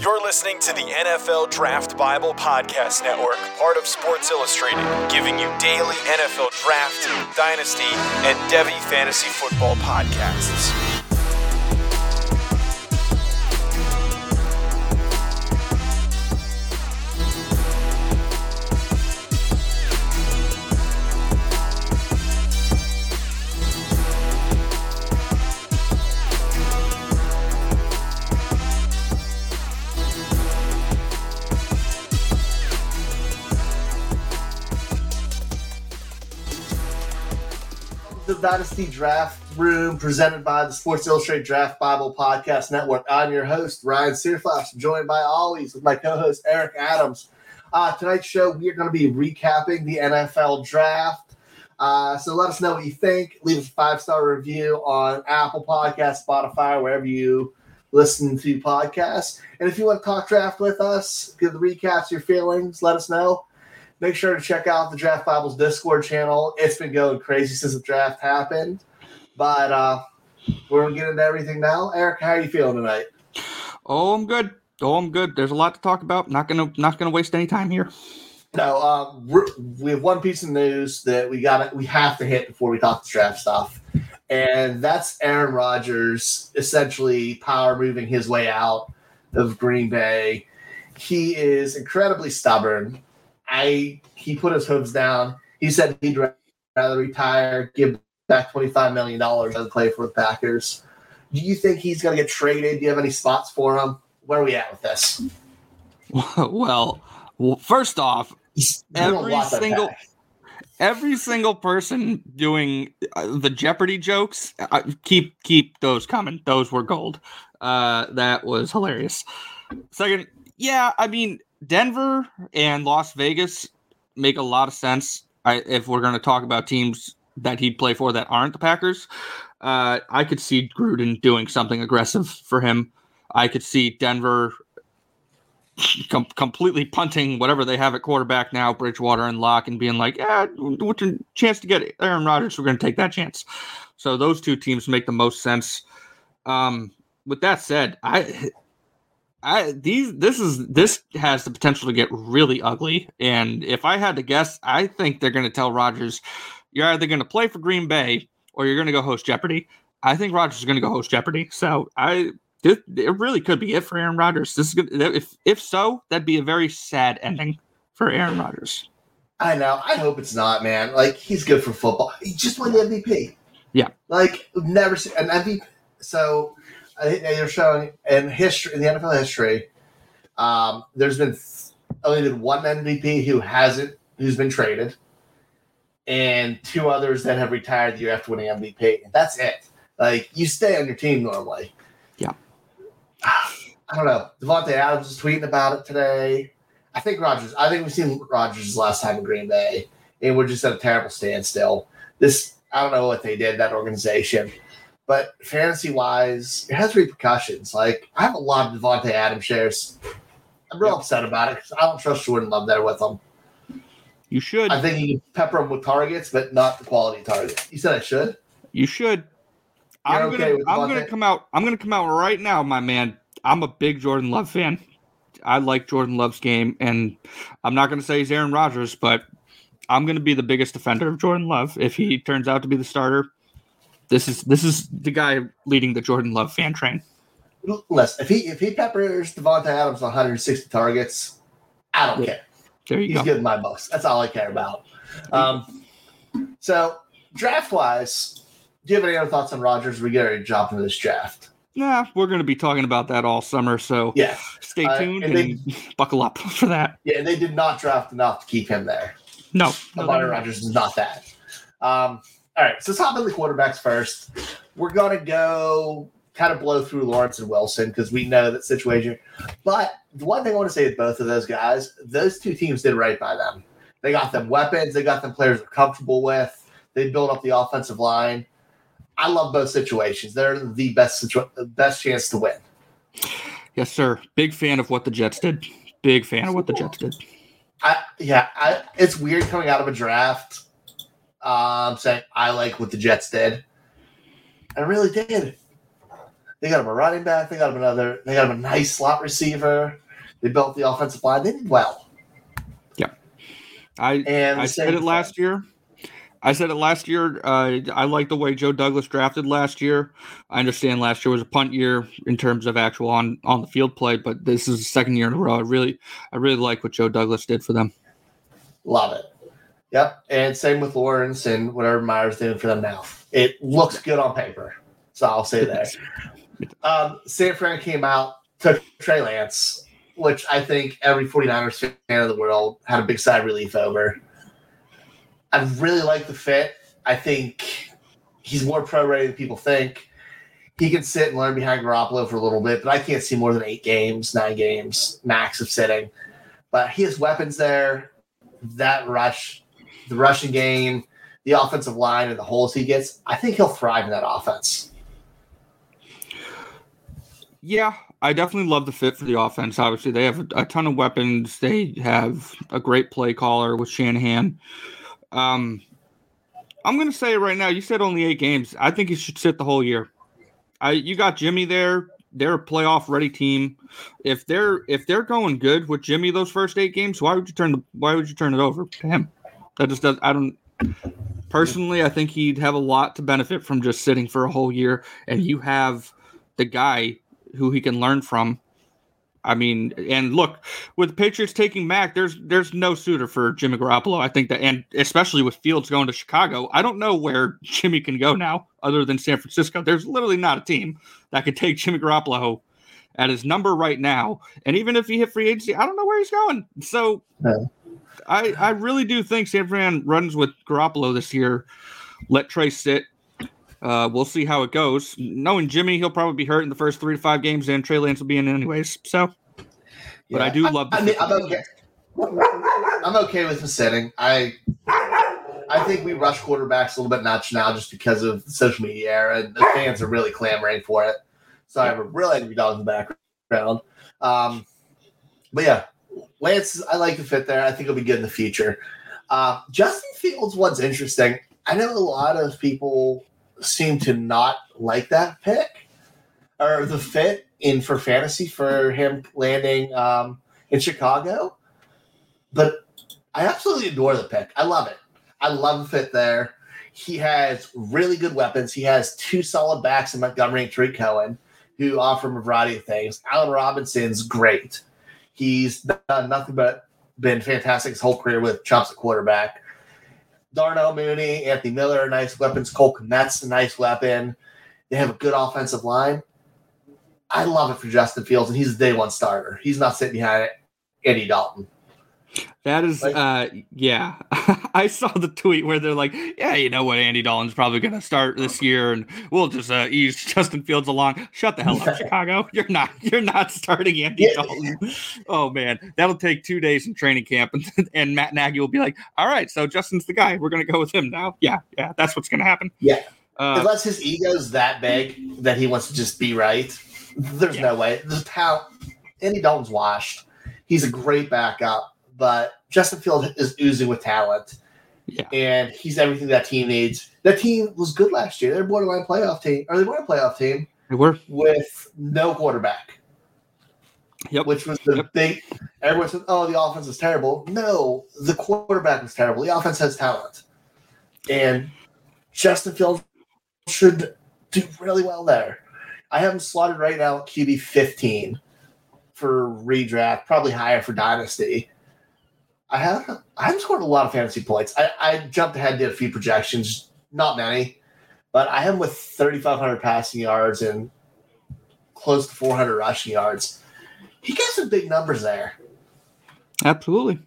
You're listening to the NFL Draft Bible Podcast Network, part of Sports Illustrated, giving you daily NFL Draft, Dynasty, and Devy Fantasy Football podcasts. The Dynasty Draft Room, presented by the Sports Illustrated Draft Bible Podcast Network. I'm your host, Ryan Searflash, joined by always with my co-host, Eric Adams. Tonight's show, we are going to be recapping the NFL Draft. So let us know what you think. Leave us a 5-star review on Apple Podcasts, Spotify, wherever you listen to podcasts. And if you want to talk draft with us, give the recaps, your feelings, let us know. Make sure to check out the Draft Bible's Discord channel. It's been going crazy since the draft happened. But we're going to get into everything now. Eric, how are you feeling tonight? I'm good. There's a lot to talk about. Not gonna waste any time here. No, we have one piece of news that we have to hit before we talk the draft stuff. And that's Aaron Rodgers essentially power moving his way out of Green Bay. He is incredibly stubborn. He put his hooves down. He said he'd rather retire, give back $25 million and play for the Packers. Do you think he's going to get traded? Do you have any spots for him? Where are we at with this? Well, first off, every single person doing the Jeopardy jokes, keep those coming. Those were gold. That was hilarious. Second, yeah, I mean, Denver and Las Vegas make a lot of sense if we're going to talk about teams that he'd play for that aren't the Packers. I could see Gruden doing something aggressive for him. I could see Denver completely punting whatever they have at quarterback now, Bridgewater and Locke, and being like, what's your chance to get Aaron Rodgers? We're going to take that chance. So those two teams make the most sense. With that said, this has the potential to get really ugly. And if I had to guess, I think they're going to tell Rodgers, you're either going to play for Green Bay or you're going to go host Jeopardy. I think Rodgers is going to go host Jeopardy. So it really could be it for Aaron Rodgers. This is good. If so, that'd be a very sad ending for Aaron Rodgers. I know. I hope it's not, man. Like, he's good for football. He just won the MVP. Yeah. Like, we've never seen an MVP. So I think they're showing in history, in the NFL history, there's been only been one MVP who's been traded, and two others that have retired the year after winning MVP. And that's it. Like, you stay on your team normally. Yeah. I don't know. Devontae Adams was tweeting about it today. I think we've seen Rodgers' last time in Green Bay, and we're just at a terrible standstill. I don't know what they did, that organization. But fantasy-wise, it has repercussions. Like, I have a lot of Devontae Adams shares. I'm real upset about it because I don't trust Jordan Love there with them. You should. I think you can pepper him with targets, but not the quality target. You said I should? You should. I'm gonna come out right now, my man. I'm a big Jordan Love fan. I like Jordan Love's game, and I'm not gonna say he's Aaron Rodgers, but I'm gonna be the biggest defender of Jordan Love if he turns out to be the starter. This is the guy leading the Jordan Love fan train. Listen, if he peppers Devontae Adams 160 targets, I don't care. There you go. He's getting my most. That's all I care about. So draft-wise, do you have any other thoughts on Rodgers? We get ready to jump into this draft. Nah, we're going to be talking about that all summer, so yeah, stay tuned and buckle up for that. Yeah, they did not draft enough to keep him there. No. Aaron Rodgers is not that. All right, so let's hop into the quarterbacks first. We're going to go kind of blow through Lawrence and Wilson because we know that situation. But the one thing I want to say with both of those guys, those two teams did right by them. They got them weapons. They got them players they're comfortable with. They built up the offensive line. I love both situations. They're the best chance to win. Yes, sir. Big fan of what the Jets did. It's weird coming out of a draft saying I like what the Jets did. I really did. They got him a running back. They got him a nice slot receiver. They built the offensive line. They did well. Yeah. I said it last year. I like the way Joe Douglas drafted last year. I understand last year was a punt year in terms of actual on the field play, but this is the second year in a row. I really like what Joe Douglas did for them. Love it. Yep. And same with Lawrence and whatever Meyer's doing for them now. It looks good on paper. So I'll say that. San Fran came out, took Trey Lance, which I think every 49ers fan in the world had a big sigh of relief over. I really like the fit. I think he's more pro-ready than people think. He can sit and learn behind Garoppolo for a little bit, but I can't see more than 8 games, 9 games max of sitting. But he has weapons there. That rush, the rushing game, the offensive line, and the holes he gets, I think he'll thrive in that offense. Yeah, I definitely love the fit for the offense. Obviously, they have a ton of weapons. They have a great play caller with Shanahan. I'm going to say it right now. You said only 8 games. I think he should sit the whole year. You got Jimmy there. They're a playoff ready team. If they're going good with Jimmy those first 8 games, why would you turn it over to him? That just does. I don't. Personally, I think he'd have a lot to benefit from just sitting for a whole year, and you have the guy who he can learn from. I mean, and look, with the Patriots taking Mac, there's no suitor for Jimmy Garoppolo. I think that, and especially with Fields going to Chicago, I don't know where Jimmy can go now other than San Francisco. There's literally not a team that could take Jimmy Garoppolo at his number right now. And even if he hit free agency, I don't know where he's going. So I really do think San Fran runs with Garoppolo this year. Let Trey sit. We'll see how it goes. Knowing Jimmy, he'll probably be hurt in the first 3 to 5 games, and Trey Lance will be in anyways. So, but I do love. I'm okay. I'm okay with the setting. I think we rush quarterbacks a little bit nuts now just because of the social media era, and the fans are really clamoring for it. So I have a real angry dog in the background. But yeah, Lance, I like the fit there. I think he'll be good in the future. Justin Fields one's interesting. I know a lot of people seem to not like that pick or the fit in for fantasy for him landing in Chicago, but I absolutely adore the pick. I love it. I love the fit there. He has really good weapons. He has 2 solid backs in Montgomery and Tariq Cohen who offer him a variety of things. Allen Robinson's great. He's done nothing but been fantastic his whole career with Chumps at quarterback. Darnell Mooney, Anthony Miller are nice weapons. Cole Kmet's a nice weapon. They have a good offensive line. I love it for Justin Fields, and he's a day one starter. He's not sitting behind Andy Dalton. That is, yeah. I saw the tweet where they're like, yeah, you know what, Andy Dalton's probably going to start this year, and we'll just ease Justin Fields along. Shut the hell up, Chicago. You're not starting Andy Dalton. Oh, man. That'll take 2 days in training camp, and Matt Nagy will be like, all right, so Justin's the guy. We're going to go with him now. Yeah, that's what's going to happen. Yeah. Unless his ego's that big that he wants to just be right, there's no way. The talent, Andy Dalton's washed. He's a great backup. But Justin Fields is oozing with talent, and he's everything that team needs. That team was good last year. They're a borderline playoff team, or they were a playoff team. They were with no quarterback. Yep. Which was the big. Everyone said, "Oh, the offense is terrible." No, the quarterback was terrible. The offense has talent, and Justin Fields should do really well there. I have him slotted right now at QB 15 for redraft, probably higher for dynasty. I haven't scored a lot of fantasy points. I jumped ahead, did a few projections, not many, but I have him with 3,500 passing yards and close to 400 rushing yards. He got some big numbers there. Absolutely.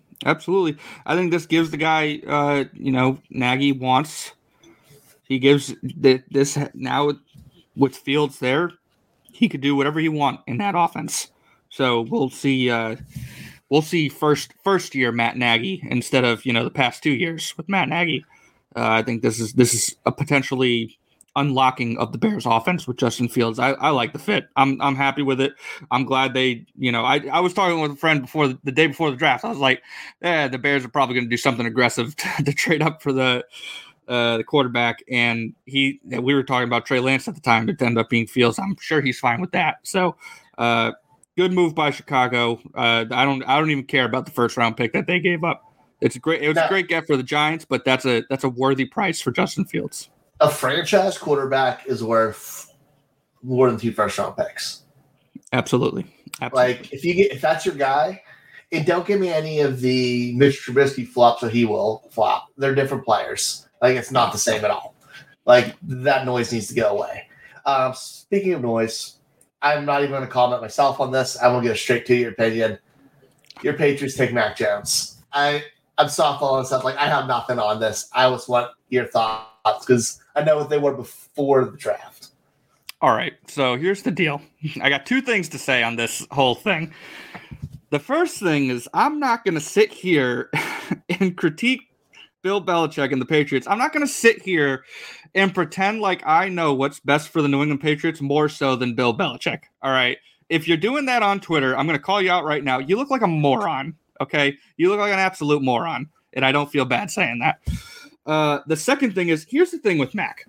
I think this gives the guy, Nagy wants. He gives this now with Fields there. He could do whatever he wants in that offense. So we'll see. We'll see first year Matt Nagy instead of the past 2 years with Matt Nagy. I think this is a potentially unlocking of the Bears offense with Justin Fields. I like the fit. I'm happy with it. I'm glad they I was talking with a friend the day before the draft. I was like, the Bears are probably going to do something aggressive to trade up for the the quarterback, and we were talking about Trey Lance at the time, but it ended up being Fields. I'm sure he's fine with that. So, good move by Chicago. I don't even care about the first round pick that they gave up. It was a great get for the Giants, but that's a worthy price for Justin Fields. A franchise quarterback is worth more than 2 first-round picks. Absolutely. Like if that's your guy, and don't give me any of the Mitch Trubisky flops, or he will flop. They're different players. Like it's not the same at all. Like that noise needs to go away. Speaking of noise, I'm not even going to comment myself on this. I will get straight to your opinion. Your Patriots take Mac Jones. I'm softball and stuff. Like I have nothing on this. I just want your thoughts because I know what they were before the draft. All right. So here's the deal. I got 2 things to say on this whole thing. The first thing is I'm not going to sit here and critique Bill Belichick and the Patriots. I'm not going to sit here and pretend like I know what's best for the New England Patriots more so than Bill Belichick. All right. If you're doing that on Twitter, I'm going to call you out right now. You look like a moron. Okay. You look like an absolute moron. And I don't feel bad saying that. The second thing is, here's the thing with Mac.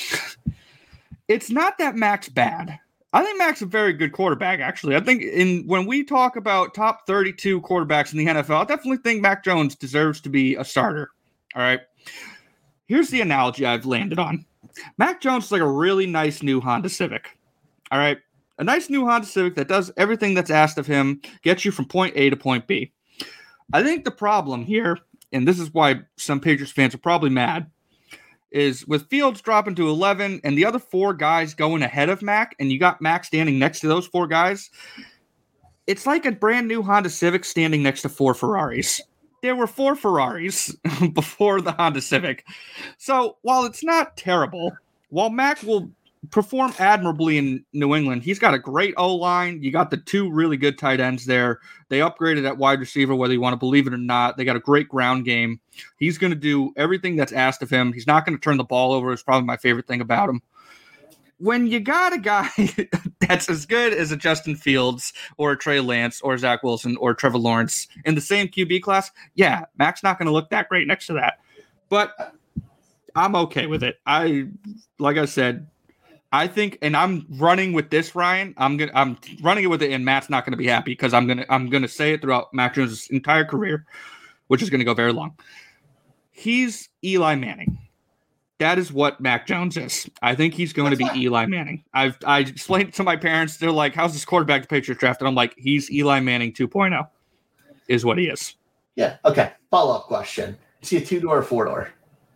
It's not that Mac's bad. I think Mac's a very good quarterback, actually. I think when we talk about top 32 quarterbacks in the NFL, I definitely think Mac Jones deserves to be a starter. All right. Here's the analogy I've landed on. Mac Jones is like a really nice new Honda Civic. All right. A nice new Honda Civic that does everything that's asked of him, gets you from point A to point B. I think the problem here, and this is why some Patriots fans are probably mad, is with Fields dropping to 11 and the other 4 guys going ahead of Mac, and you got Mac standing next to those 4 guys, it's like a brand new Honda Civic standing next to 4 Ferraris. There were 4 Ferraris before the Honda Civic. So while it's not terrible, while Mac will perform admirably in New England, he's got a great O-line. You got the 2 really good tight ends there. They upgraded at wide receiver, whether you want to believe it or not. They got a great ground game. He's going to do everything that's asked of him. He's not going to turn the ball over. It's probably my favorite thing about him. When you got a guy that's as good as a Justin Fields or a Trey Lance or Zach Wilson or Trevor Lawrence in the same QB class, yeah, Mac's not going to look that great next to that. But I'm okay with it. Like I said, I think, and I'm running with this, Ryan. I'm running it with it, and Matt's not going to be happy because I'm gonna say it throughout Mac Jones' entire career, which is going to go very long. He's Eli Manning. That is what Mac Jones is. I think he's going to be Eli Manning. I explained it to my parents. They're like, "How's this quarterback the Patriots draft?" And I'm like, "He's Eli Manning 2.0, is what he is." Yeah. Okay. Follow-up question: is he a 2-door or 4-door?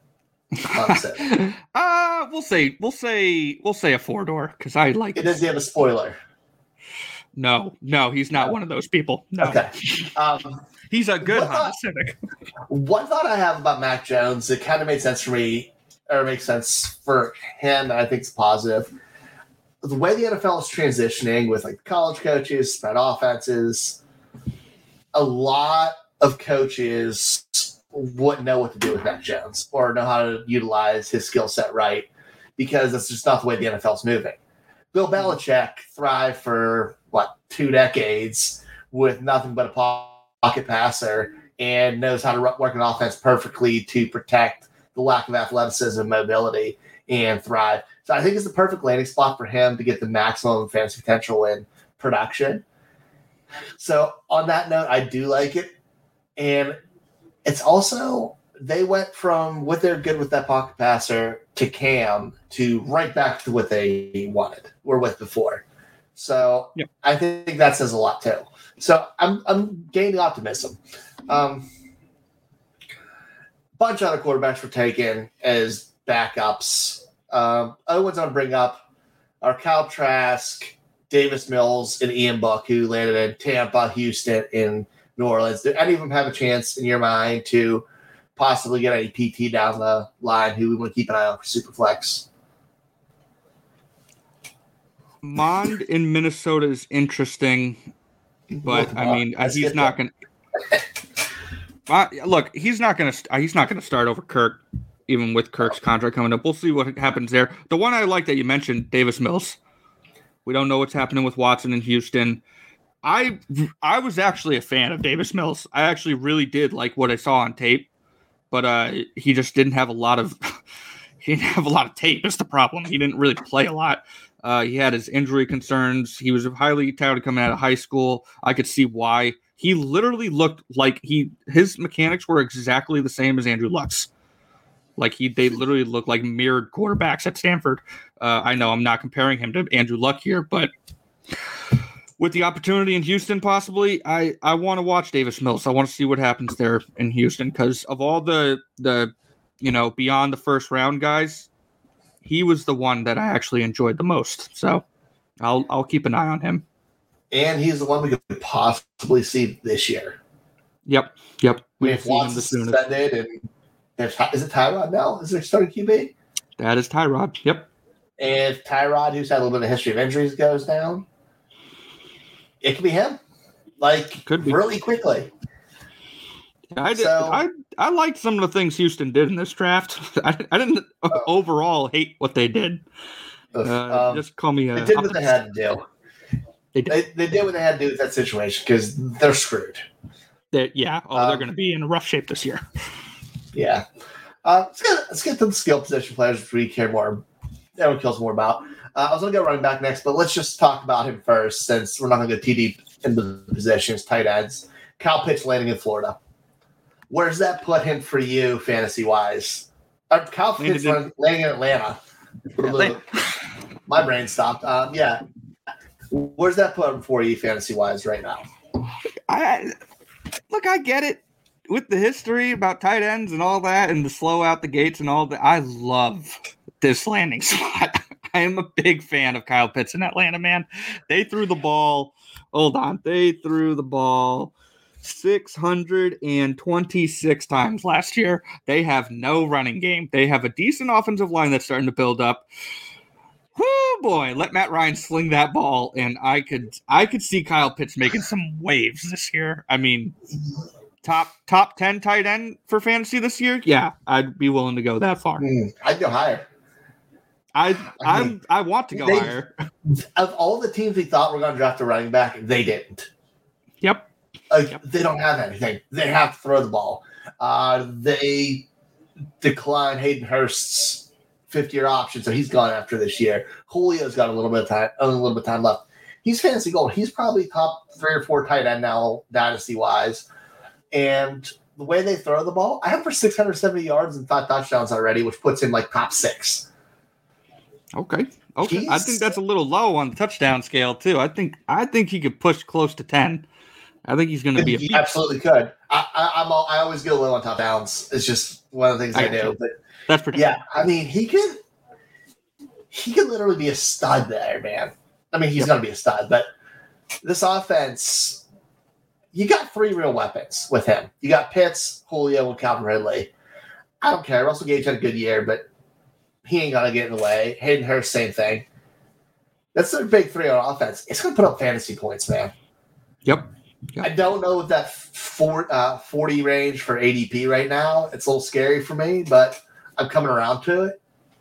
We'll say a 4-door because I like. Does he have a spoiler? No, he's not one of those people. No. Okay. He's a good Honda Civic. One thought I have about Mac Jones, it kind of made sense for me, or makes sense for him, and I think it's positive. The way the NFL is transitioning with like college coaches, spread offenses, a lot of coaches wouldn't know what to do with Mac Jones or know how to utilize his skill set right because that's just not the way the NFL's moving. Bill Belichick thrived for, 2 decades with nothing but a pocket passer and knows how to work an offense perfectly to protect the lack of athleticism and mobility and thrive. So I think it's the perfect landing spot for him to get the maximum fantasy potential in production. So on that note, I do like it. And it's also, they went from what they're good with that pocket passer to Cam to right back to what they wanted or with before. So yep. I think that says a lot too. So I'm gaining optimism. Bunch of other quarterbacks were taken as backups. Other ones I'll bring up are Kyle Trask, Davis Mills, and Ian Book, who landed in Tampa, Houston, and New Orleans. Do any of them have a chance in your mind to possibly get any PT down the line who we want to keep an eye on for Superflex? Mond in Minnesota is interesting, but I mean, he's not going to look. He's not going to start over Kirk, even with Kirk's contract coming up. We'll see what happens there. The one I like that you mentioned, Davis Mills. We don't know what's happening with Watson in Houston. I was actually a fan of Davis Mills. I actually really did like what I saw on tape, but he just didn't have a lot of he didn't have a lot of tape. That's the problem. He didn't really play a lot. He had his injury concerns. He was highly touted coming out of high school. I could see why. He literally looked like his mechanics were exactly the same as Andrew Luck's. Like they literally look like mirrored quarterbacks at Stanford. I know I'm not comparing him to Andrew Luck here, but with the opportunity in Houston, possibly, I want to watch Davis Mills. I want to see what happens there in Houston because of all the beyond the first round guys, he was the one that I actually enjoyed the most. So I'll keep an eye on him. And he's the one we could possibly see this year. Yep. If Watson's suspended, and is it Tyrod now? Is there starting QB? That is Tyrod. Yep. And if Tyrod, who's had a little bit of history of injuries, goes down, it could be him. Could be really quickly. I liked some of the things Houston did in this draft. I didn't overall hate what they did. Just call me. They did what they had to do. They did what they had to do with that situation because they're screwed. They're going to be in a rough shape this year. Yeah. Let's get to the skill position players, which we care more. Everyone cares more about. I was going to go running back next, but let's just talk about him first since we're not going to go too deep into the positions, tight ends. Kyle Pitts landing in Florida. Where does that put him for you, fantasy-wise? Kyle Pitts landing in Atlanta. My brain stopped. Yeah. Where's that put him for you, fantasy-wise, right now? I get it. With the history about tight ends and all that and the slow out the gates and all that, I love this landing spot. I am a big fan of Kyle Pitts in Atlanta, man. They threw the ball. Hold on. They threw the ball 626 times last year. They have no running game. They have a decent offensive line that's starting to build up. Oh boy, let Matt Ryan sling that ball, and I could see Kyle Pitts making some waves this year. I mean, top 10 tight end for fantasy this year? Yeah, I'd be willing to go that far. I'd go higher. I want to go higher. Of all the teams we thought were going to draft a running back, they didn't. Yep. They don't have anything. They have to throw the ball. They declined Hayden Hurst's 5th-year option, so he's gone after this year. Julio's got a little bit of time left. He's fantasy gold. He's probably top 3 or 4 tight end now, dynasty-wise. And the way they throw the ball, I have for 670 yards and 5 touchdowns already, which puts him top 6. Okay. I think that's a little low on the touchdown scale too. I think he could push close to 10. I think he's going to be a beast. He absolutely could. I always go low on touchdowns. It's just one of the things I do. But that's pretty. Yeah, I mean he could literally be a stud there, man. I mean he's going to be a stud, but this offense. You got 3 real weapons with him. You got Pitts, Julio, and Calvin Ridley. I don't care. Russell Gage had a good year, but he ain't going to get in the way. Hayden Hurst, same thing. That's their big 3 on offense. It's going to put up fantasy points, man. Yep. I don't know what that 40 range for ADP right now. It's a little scary for me, but I'm coming around to it.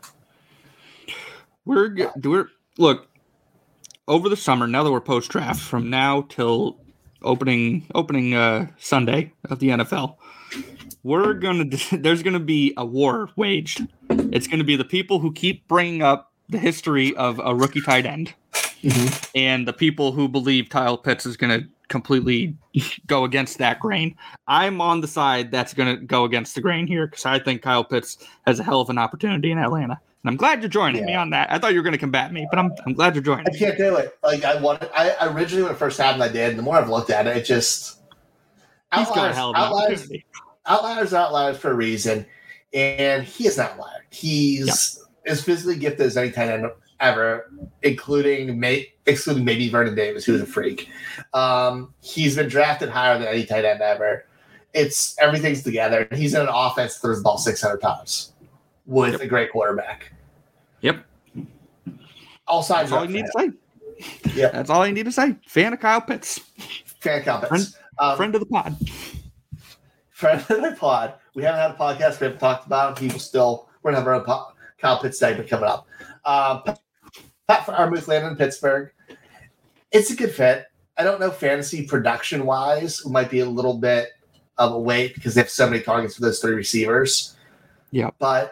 Look, over the summer, now that we're post-draft, from now till opening Sunday of the NFL, there's gonna be a war waged. It's gonna be the people who keep bringing up the history of a rookie tight end, and the people who believe Kyle Pitts is gonna completely go against that grain. I'm on the side that's gonna go against the grain here because I think Kyle Pitts has a hell of an opportunity in Atlanta. And I'm glad you're joining me on that. I thought you were going to combat me, but I'm glad you're joining. I can't do it. I originally when it first happened, I did. And the more I've looked at it, it just he's got a hell of an opportunity. Outliers are outliers for a reason, and he is an outlier. He's as physically gifted as any tight end ever, including maybe Vernon Davis, who's a freak. He's been drafted higher than any tight end ever. Everything's together. He's in an offense that throws the ball 600 times with a great quarterback. Yep. All sides. That's all you need to say. Yeah, that's all you need to say. Fan of Kyle Pitts. Friend of the pod. Friend of the pod. We haven't had a podcast. We haven't talked about him. We're going to have a Kyle Pitts segment coming up. Pat Freiermuth landed in Pittsburgh. It's a good fit. I don't know fantasy production-wise. It might be a little bit of a wait because they have so many targets for those 3 receivers. Yeah. But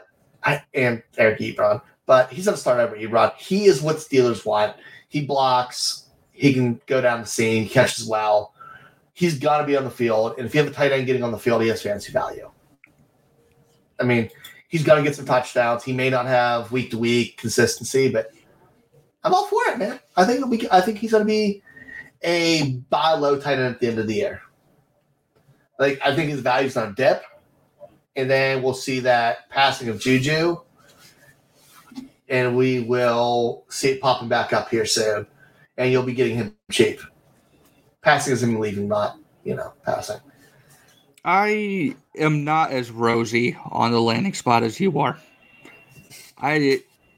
and Eric Ebron, but he's going to start over Ebron. He is what Steelers want. He blocks. He can go down the seam. He catches well. He's got to be on the field. And if you have a tight end getting on the field, he has fantasy value. I mean, he's going to get some touchdowns. He may not have week-to-week consistency, but I'm all for it, man. I think he's going to be a buy low tight end at the end of the year. Like, I think his value's going to dip, and then we'll see that passing of Juju, and we will see it popping back up here soon, and you'll be getting him cheap. Passing is him leaving, not, passing. I am not as rosy on the landing spot as you are. There's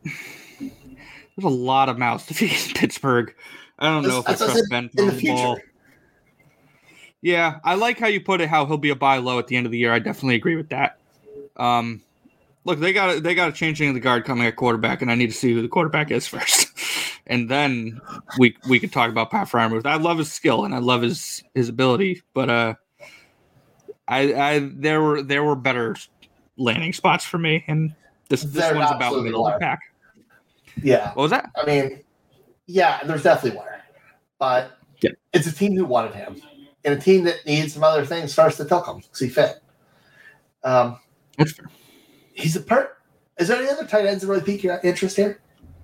a lot of mouths to feed in Pittsburgh. I don't know if I trust Ben for the ball. Yeah, I like how you put it, how he'll be a buy low at the end of the year. I definitely agree with that. Look, they got a changing of the guard coming at quarterback, and I need to see who the quarterback is first. And then we could talk about Pat Freiermuth. I love his skill and I love his ability, but there were better landing spots for me, and this one's about middle of the pack. Yeah. What was that? I mean, yeah, there's definitely were, but it's a team who wanted him, and a team that needs some other things first to took him because he fit. That's fair. He's a part. Is there any other tight ends that really pique your interest here?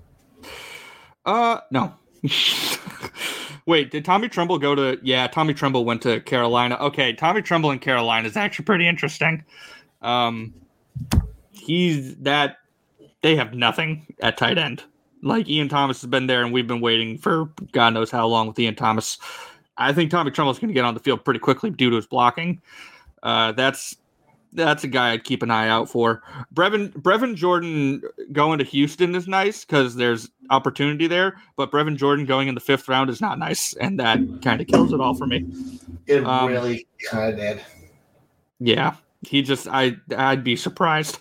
No. Wait, did Tommy Tremble go to... Yeah, Tommy Tremble went to Carolina. Okay, Tommy Tremble in Carolina is actually pretty interesting. They have nothing at tight end. Like, Ian Thomas has been there, and we've been waiting for God knows how long with Ian Thomas. I think Tommy Tremble is going to get on the field pretty quickly due to his blocking. That's a guy I'd keep an eye out for. Brevin Jordan going to Houston is nice because there's opportunity there, but Brevin Jordan going in the 5th round is not nice, and that kind of kills it all for me. It really kind of did. Yeah, I'd be surprised.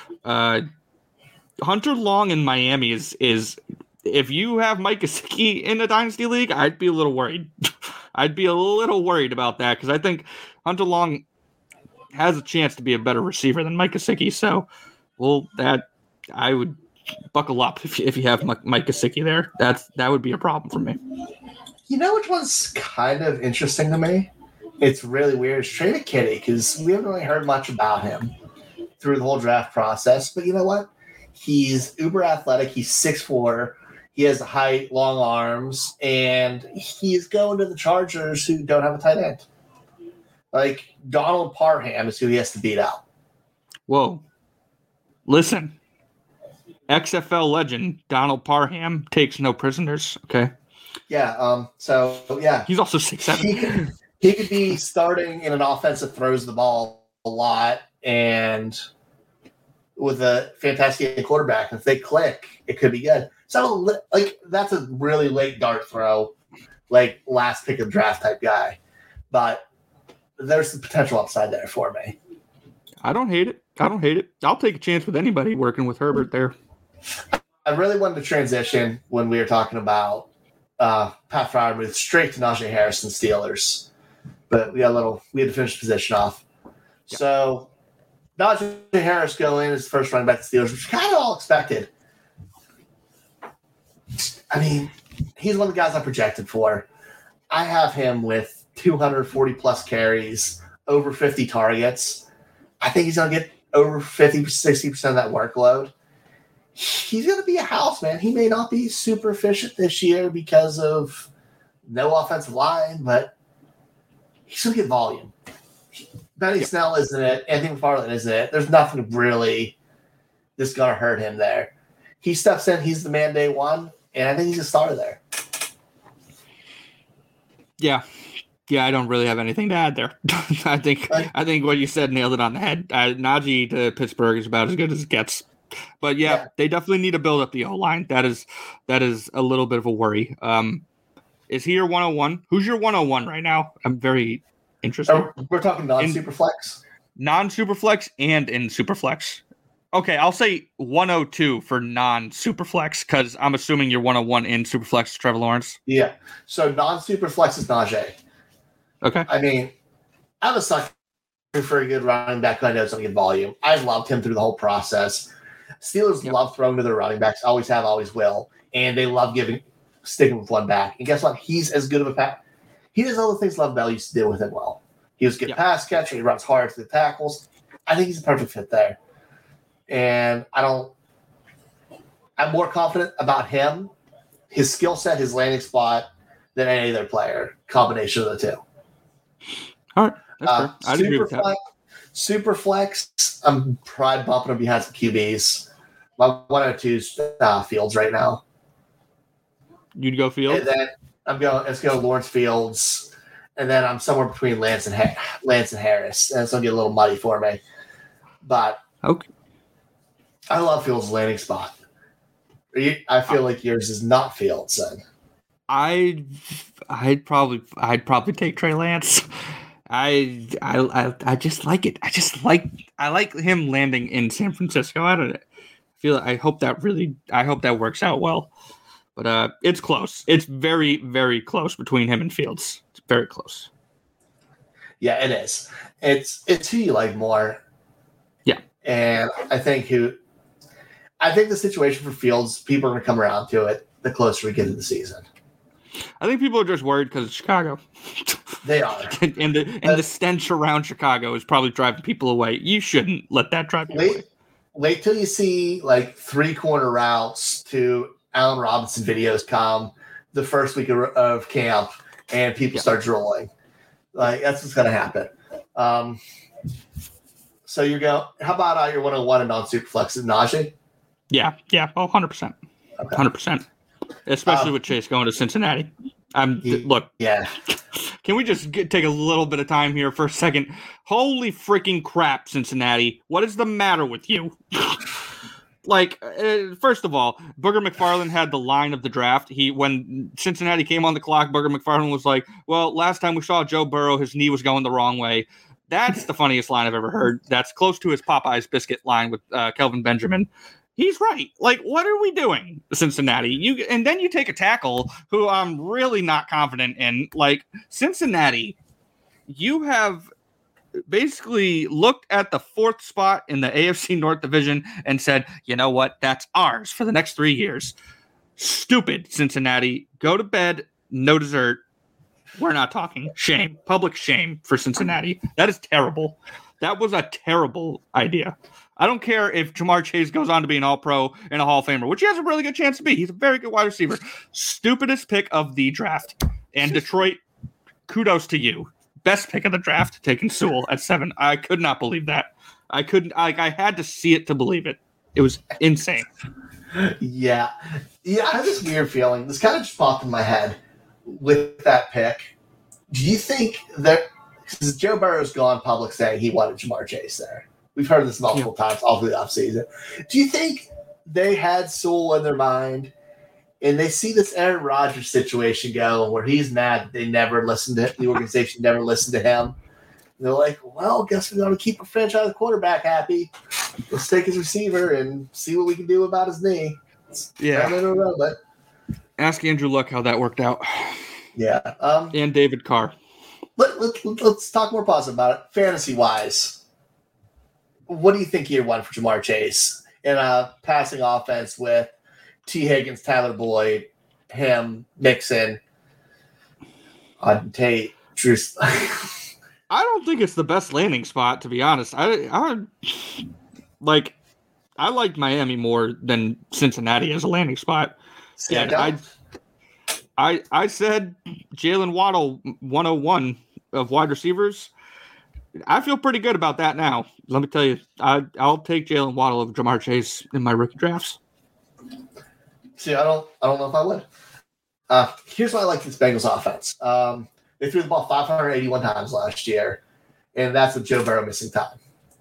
Hunter Long in Miami is if you have Mike Gesicki in a dynasty league, I'd be a little worried. I'd be a little worried about that because I think Hunter Long has a chance to be a better receiver than Mike Gesicki. So, I would buckle up if you have Mike Gesicki there. That would be a problem for me. You know which one's kind of interesting to me? It's really weird. It's Trey McKitty, because we haven't really heard much about him through the whole draft process. But you know what? He's uber athletic. He's 6'4". He has the height, long arms, and he's going to the Chargers who don't have a tight end. Like, Donald Parham is who he has to beat out. Whoa. Listen. XFL legend Donald Parham takes no prisoners, okay? Yeah, yeah. He's also 6'7". He could be starting in an offense that throws the ball a lot and with a fantastic quarterback. If they click, it could be good. So, that's a really late dart throw, like last pick of draft type guy. But there's some potential upside there for me. I don't hate it. I'll take a chance with anybody working with Herbert there. I really wanted to transition when we were talking about Pat Freiermuth straight to Najee Harris and Steelers. But we had to finish the position off. Yep. So Najee Harris going as the first running back to Steelers, which is kind of all expected. I mean, he's one of the guys I projected for. I have him with 240-plus carries, over 50 targets. I think he's going to get over 50, 60% of that workload. He's going to be a house, man. He may not be super efficient this year because of no offensive line, but he's going to get volume. Benny Snell isn't it. Anthony McFarland isn't it. There's nothing really that's going to hurt him there. He steps in. He's the man day one, and I think he's a starter there. Yeah, I don't really have anything to add there. I think what you said nailed it on the head. Najee to Pittsburgh is about as good as it gets. But yeah, they definitely need to build up the O-line. That is a little bit of a worry. Is he your 101? Who's your 101 right now? I'm very interested. We're talking non-Superflex? Non-Superflex and in Superflex. Okay, I'll say 102 for non-Superflex because I'm assuming you're 101 in Superflex is Trevor Lawrence. Yeah. So non-Superflex is Najee. Okay. I mean, I'm a sucker for a good running back who I know is going to get volume. I've loved him through the whole process. Steelers love throwing to their running backs, always have, always will, and they love sticking with one back. And guess what? He's as good of a pass. He does all the things Love Bell used to do with him well. He was a good pass catcher. He runs hard to the tackles. I think he's a perfect fit there. And I'm more confident about him, his skill set, his landing spot, than any other player. Combination of the two. All right. That's fair. I'd agree with that. Super flex, I'm probably bumping him behind some QBs. My 102 is Fields right now. You'd go Fields? And then let's go Lawrence Fields. And then I'm somewhere between Lance and Harris. And it's going to get a little muddy for me. But okay. I love Fields' landing spot. I feel like yours is not Fields then. I'd probably take Trey Lance. I just like it. I like him landing in San Francisco. I hope that works out well. But it's close. It's very, very close between him and Fields. It's very close. Yeah, it is. It's who you like more. Yeah. And I think the situation for Fields, people are going to come around to it the closer we get to the season. I think people are just worried because it's Chicago. They are. and the stench around Chicago is probably driving people away. You shouldn't let that drive you away. Wait till you see like 3-corner routes to Allen Robinson videos come the first week of camp and people start drooling. Like that's what's going to happen. So how about your 101 and non-Superflex? Is Najee? Yeah. Oh, 100%. Okay. 100%. Especially with Chase going to Cincinnati. Look. Yeah. Can we just take a little bit of time here for a second? Holy freaking crap, Cincinnati. What is the matter with you? First of all, Booger McFarland had the line of the draft. When Cincinnati came on the clock, Booger McFarland was like, well, last time we saw Joe Burrow, his knee was going the wrong way. That's the funniest line I've ever heard. That's close to his Popeye's biscuit line with Kelvin Benjamin. He's right. Like, what are we doing, Cincinnati? And then you take a tackle who I'm really not confident in. Like, Cincinnati, you have basically looked at the 4th spot in the AFC North Division and said, you know what? That's ours for the next 3 years. Stupid, Cincinnati. Go to bed. No dessert. We're not talking. Shame. Public shame for Cincinnati. That is terrible. That was a terrible idea. I don't care if Jamar Chase goes on to be an All-Pro and a Hall of Famer, which he has a really good chance to be. He's a very good wide receiver. Stupidest pick of the draft. And Detroit, kudos to you. Best pick of the draft, taking Sewell at 7. I could not believe that. I had to see it to believe it. It was insane. Yeah. I have this weird feeling. This kind of just popped in my head with that pick. Do you think that, because Joe Burrow's gone public saying he wanted Jamar Chase there. We've heard this multiple times all through the offseason. Do you think they had Sewell in their mind and they see this Aaron Rodgers situation go where he's mad that they never listened to the organization, never listened to him? And they're like, well, guess we're going to keep a franchise quarterback happy. Let's take his receiver and see what we can do about his knee. Ask Andrew Luck how that worked out. Yeah. And David Carr. Let's talk more positive about it. Fantasy-wise, what do you think year 1 for Jamar Chase in a passing offense with T. Higgins, Tyler Boyd, him, Mixon, Tate, Drew? I don't think it's the best landing spot, to be honest. I liked Miami more than Cincinnati as a landing spot. Yeah, I said Jalen Waddle 101 of wide receivers. I feel pretty good about that now. Let me tell you, I'll take Jalen Waddle of Jamar Chase in my rookie drafts. See, I don't know if I would. Here's why I like this Bengals offense. They threw the ball 581 times last year, and that's with Joe Burrow missing time.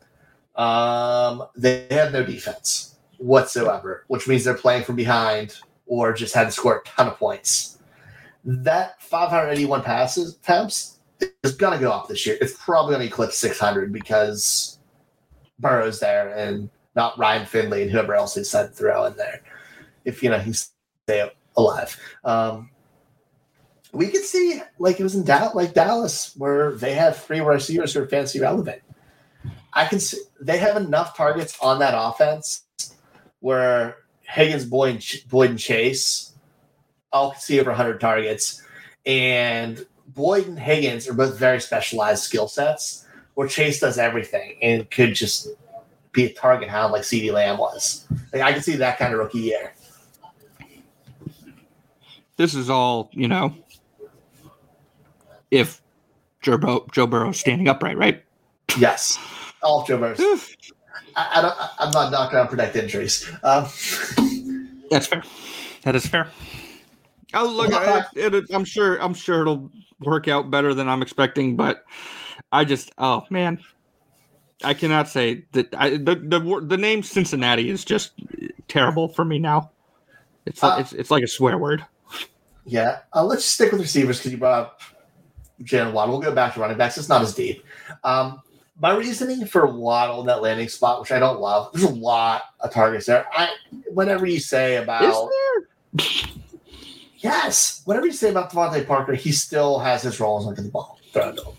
They have no defense whatsoever, which means they're playing from behind or just had to score a ton of points. That 581 passes attempts is going to go up this year. It's probably going to eclipse 600 because Burrow's there and not Ryan Finley and whoever else they decided to throw in there. If, he's stay alive. We could see, like it was in Dallas, where they have 3 receivers who are fantasy relevant. I can see they have enough targets on that offense where Higgins, Boyd, and Chase all can see over 100 targets. And Boyd and Higgins are both very specialized skill sets where Chase does everything and could just be a target hound like CeeDee Lamb was. Like, I can see that kind of rookie year. This is all, if Joe Burrow's standing upright, right? Yes. All of Joe Burrow's. I'm not knocking out predict injuries. That's fair. That is fair. Oh, look, I'm sure it'll work out better than I'm expecting, but I cannot say that the name Cincinnati is just terrible for me now. It's like a swear word. Yeah, let's just stick with receivers because you brought up Jalen Waddle. We'll go back to running backs. It's not as deep. My reasoning for Waddle in that landing spot, which I don't love, there's a lot of targets there. Whenever you say about... Is there? Yes. Whatever you say about Devontae Parker, he still has his roles under the ball. Thrown to him.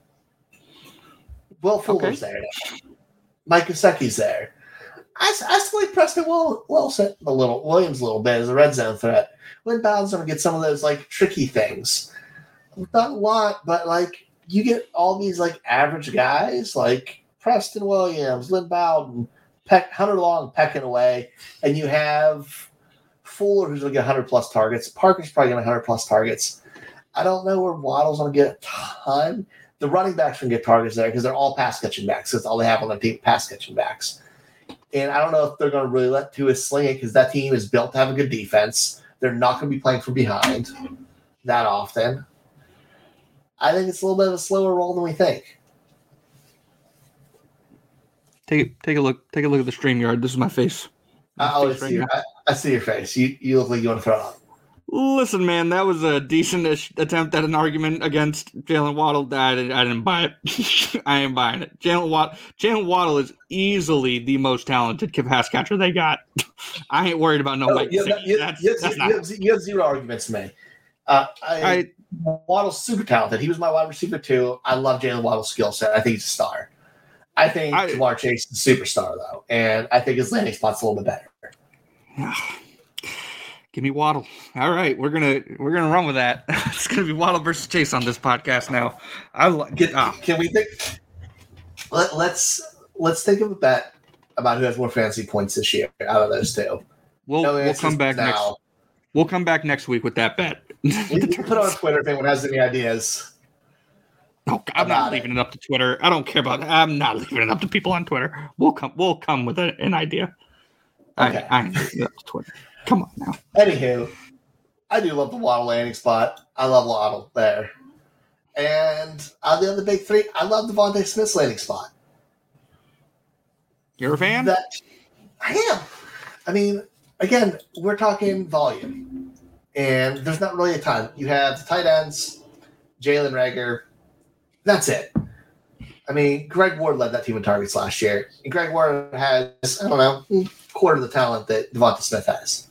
Will Fuller's there now. Mike Gesicki's there. I still like Preston Williams a little bit as a red zone threat. Lynn Bowden's going to get some of those tricky things. Not a lot, but you get all these average guys like Preston Williams, Lynn Bowden, Hunter Long pecking away, and you have Fuller who's going to get 100+ targets. Parker's probably going to 100+ targets. I don't know where Waddle's going to get a ton. The running backs can get targets there because they're all pass-catching backs. That's all they have on their team, pass-catching backs. And I don't know if they're going to really let Tua sling it because that team is built to have a good defense. They're not going to be playing from behind that often. I think it's a little bit of a slower roll than we think. Take a look at the StreamYard. This is my face. I see your face. You look like you want to throw it up. Listen, man, that was a decent-ish attempt at an argument against Jalen Waddle. I didn't buy it. I ain't buying it. Jalen Waddle is easily the most talented pass catcher they got. I ain't worried about Mike. You have zero arguments to make. Waddle's super talented. He was my wide receiver too. I love Jalen Waddle's skill set. I think he's a star. I think Ja'Marr Chase is a superstar though, and I think his landing spot's a little bit better. Give me Waddle. All right, we're gonna run with that. It's gonna be Waddle versus Chase on this podcast now. Can we think? Let's think of a bet about who has more fantasy points this year out of those two. We'll come back next. We'll come back next week with that bet. We can put it on Twitter if anyone has any ideas. No, I'm not leaving it up to Twitter. I don't care about that. I'm not leaving it up to people on Twitter. We'll come with an idea. Okay. I ain't leaving it up to Twitter. Come on now. Anywho, I do love the Waddle landing spot. I love Waddle there. And out of the other big three, I love Devontae Smith's landing spot. You're a fan? I am. I mean, again, we're talking volume. And there's not really a ton. You have the tight ends, Jalen Reagor. That's it. I mean, Greg Ward led that team in targets last year. And Greg Ward has, I don't know, quarter of the talent that Devontae Smith has.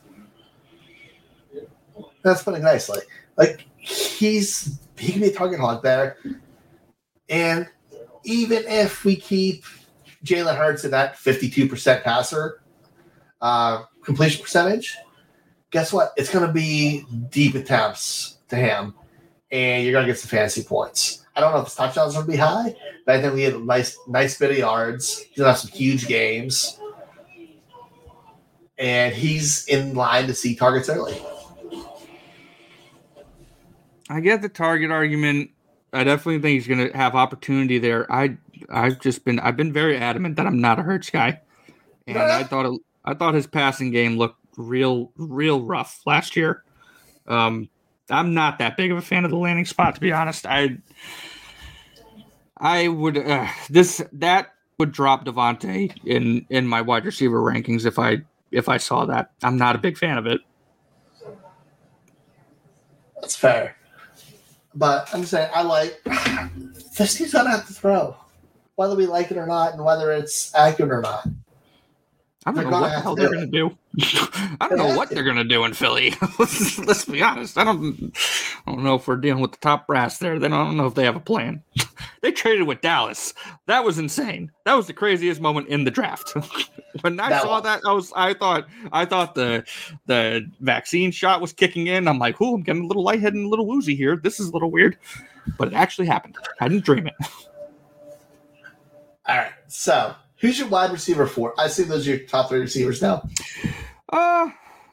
That's putting it nicely. He can be a target hog there. And even if we keep Jalen Hurts at that 52% passer completion percentage, guess what? It's going to be deep attempts to him, and you're going to get some fantasy points. I don't know if his touchdowns are going to be high, but I think we get a nice bit of yards. He's going to have some huge games, and he's in line to see targets early. I get the target argument. I definitely think he's going to have opportunity there. I've been very adamant that I'm not a Hurts guy, and I thought his passing game looked real rough last year. I'm not that big of a fan of the landing spot, to be honest. I would that would drop Devontae in my wide receiver rankings if I saw that. I'm not a big fan of it. That's fair. But I'm saying this team's gonna have to throw, whether we like it or not, and whether it's accurate or not. I don't know what the hell they're going to do. I don't know what they're going to do in Philly. Let's be honest. I don't know if we're dealing with the top brass there. Then I don't know if they have a plan. They traded with Dallas. That was insane. That was the craziest moment in the draft. When I saw that, I thought the vaccine shot was kicking in. I'm like, I'm getting a little lightheaded and a little woozy here. This is a little weird, but it actually happened. I didn't dream it. All right, so who's your wide receiver 4? I assume those are your top 3 receivers now. I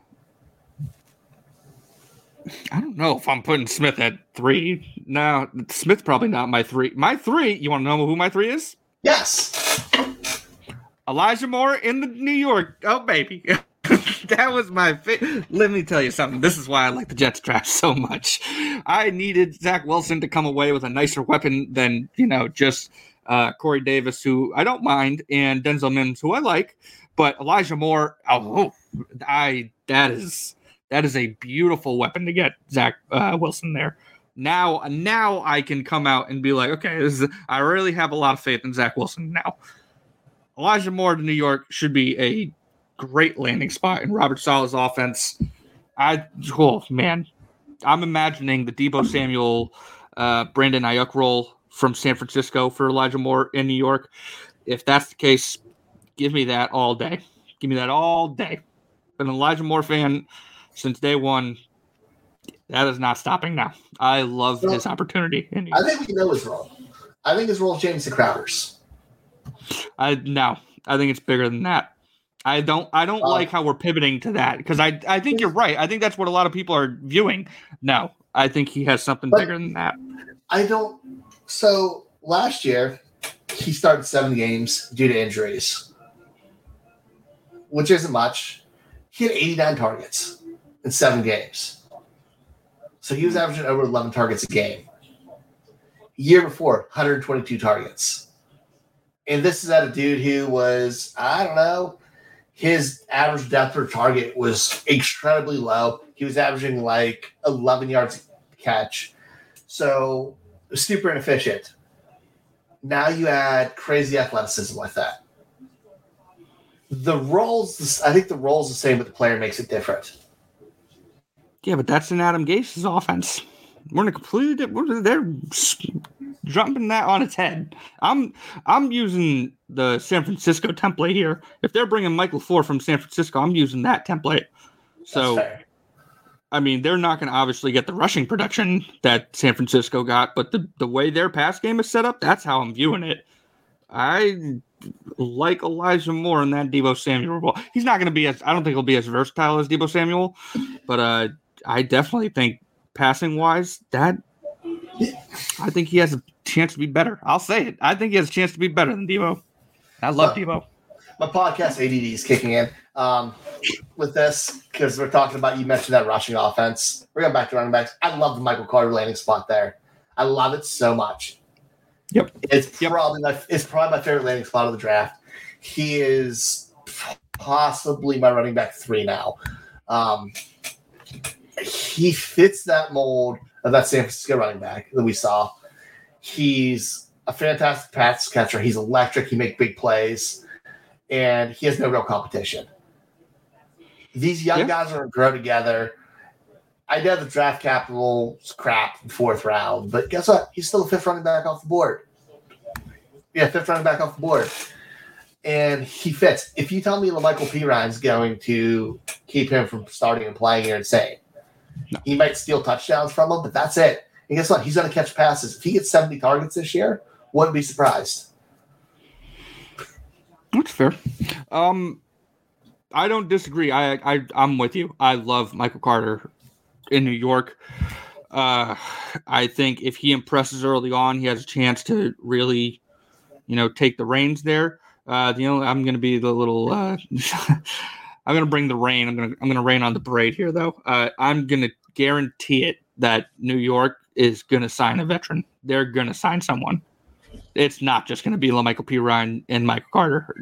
don't know if I'm putting Smith at 3. No, Smith's probably not my 3. My 3, you want to know who my 3 is? Yes. Elijah Moore in the New York. Oh, baby. That was my Let me tell you something. This is why I like the Jets draft so much. I needed Zach Wilson to come away with a nicer weapon than, just Corey Davis, who I don't mind, and Denzel Mims, who I like. But Elijah Moore, that is a beautiful weapon to get Zach Wilson there. Now I can come out and be like, okay, I really have a lot of faith in Zach Wilson now. Elijah Moore to New York should be a great landing spot in Robert Saleh's offense. I'm imagining the Deebo Samuel, Brandon Ayuk role from San Francisco for Elijah Moore in New York. If that's the case, give me that all day. Give me that all day. Been an Elijah Moore fan since day one. That is not stopping now. I love his opportunity. I think we know his role. I think his role is Jameson Crowder's. I think it's bigger than that. I don't like how we're pivoting to that because I think you're right. I think that's what a lot of people are viewing. No, I think he has something bigger than that. So last year, he started 7 games due to injuries, which isn't much. He had 89 targets in 7 games. So he was averaging over 11 targets a game. Year before, 122 targets. And this is at a dude who was, I don't know, his average depth per target was incredibly low. He was averaging like 11 yards a catch. So super inefficient. Now you add crazy athleticism like that. I think the role's the same, but the player makes it different. Yeah, but that's in Adam Gase's offense. We're in a completely different. They're jumping that on its head. I'm using the San Francisco template here. If they're bringing Mike LaFleur from San Francisco, I'm using that template. So, I mean, they're not going to obviously get the rushing production that San Francisco got, but the way their pass game is set up, that's how I'm viewing it. I like Elijah Moore in that Deebo Samuel role. He's not going to be I don't think he'll be as versatile as Deebo Samuel, but I definitely think passing wise, I think he has a chance to be better. I'll say it. I think he has a chance to be better than Deebo. I love Deebo. My podcast ADD is kicking in with this because we're talking about, you mentioned that rushing offense. We're going back to running backs. I love the Michael Carter landing spot there. I love it so much. Yep. It's probably my favorite landing spot of the draft. He is possibly my running back 3 now. He fits that mold of that San Francisco running back that we saw. He's a fantastic pass catcher. He's electric. He makes big plays, and he has no real competition. These young guys are going to grow together. I know the draft capital is crap in 4th round, but guess what? He's still a 5th running back off the board. Yeah, 5th running back off the board. And he fits. If you tell me LaMichael Pirine going to keep him from starting and playing, you're insane. No. He might steal touchdowns from him, but that's it. And guess what? He's going to catch passes. If he gets 70 targets this year, wouldn't be surprised. That's fair. I don't disagree. I'm with you. I love Michael Carter in New York. I think if he impresses early on, he has a chance to really, take the reins there. I'm going to be the little. I'm going to bring the rain. I'm going to rain on the parade here, though. I'm going to guarantee it that New York is going to sign a veteran. They're going to sign someone. It's not just going to be LaMichael Pirine and Michael Carter.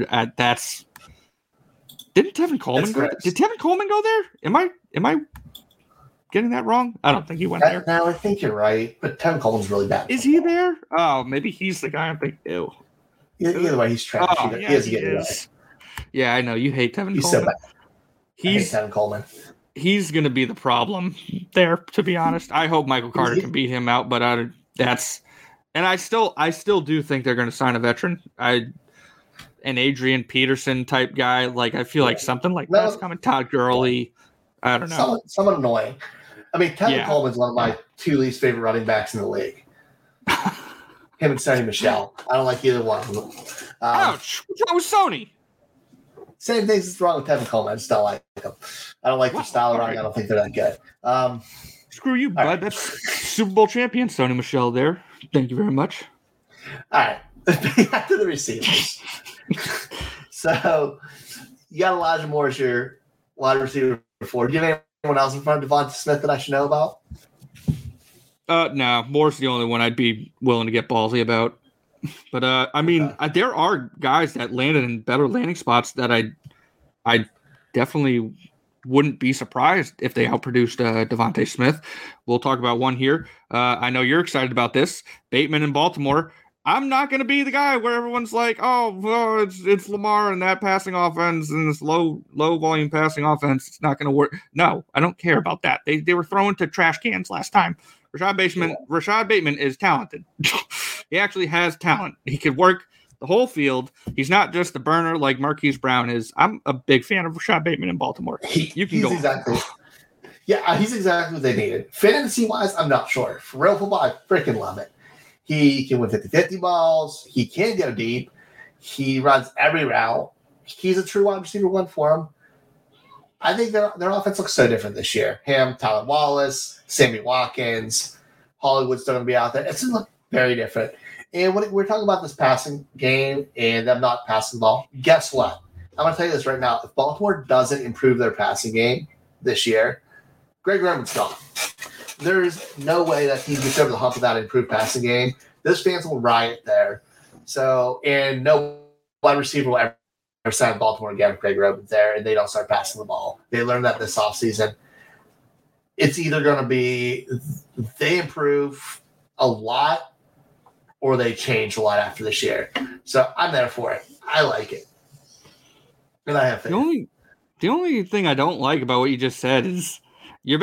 Didn't Tevin Coleman go? Did Tevin Coleman go there? Am I getting that wrong? I don't think he went there. No, I think you're right. But Tevin Coleman's really bad. Is he there? Oh, maybe he's the guy I'm thinking. Ew. Either way, he's trash. Oh, he is. Yeah, I know you hate Tevin He's Coleman. so bad. I hate Tevin Coleman. He's going to be the problem there, to be honest. I hope Michael Carter can beat him out, but and I still do think they're going to sign a veteran. An Adrian Peterson type guy. Like, I feel like something like that's coming. Todd Gurley. I don't know. Someone annoying. I mean, Tevin Coleman's one of my two least favorite running backs in the league. Him and Sonny Michel. I don't like either one of them. Ouch! What's wrong with Sony? Same things that's wrong with Tevin Coleman. I just don't like them. I don't like their style of running. I don't think they're that good. Screw you, bud. Right. That's Super Bowl champion Sony Michel there. Thank you very much. All right. Back to the receivers. So, you got Elijah Moore as your wide receiver before. Do you have anyone else in front of Devonta Smith that I should know about? No. Moore's the only one I'd be willing to get ballsy about. But I mean, there are guys that landed in better landing spots that I definitely wouldn't be surprised if they outproduced Devonta Smith. We'll talk about one here. I know you're excited about this. Bateman in Baltimore. I'm not going to be the guy where everyone's like, oh, it's Lamar and that passing offense and this low volume passing offense. It's not going to work. No, I don't care about that. They were thrown to trash cans last time. Rashad Bateman is talented. He actually has talent. He could work the whole field. He's not just a burner like Marquise Brown is. I'm a big fan of Rashad Bateman in Baltimore. He's exactly what they needed. Fantasy-wise, I'm not sure. For real football, I freaking love it. He can win 50-50 balls. He can go deep. He runs every route. He's a true wide receiver one for him. I think their offense looks so different this year. Him, Tylan Wallace, Sammy Watkins, Hollywood's still going to be out there. It's going to look very different. And when we're talking about this passing game and them not passing the ball, guess what? I'm going to tell you this right now. If Baltimore doesn't improve their passing game this year, Greg Roman's gone. There's no way that he gets over the hump without an improved passing game. Those fans will riot there. So, and no wide receiver will ever sign Baltimore again with Greg Roman there, and they don't start passing the ball. They learned that this offseason. It's either going to be they improve a lot or they change a lot after this year. So I'm there for it. I like it. And I have faith. The only thing I don't like about what you just said is you're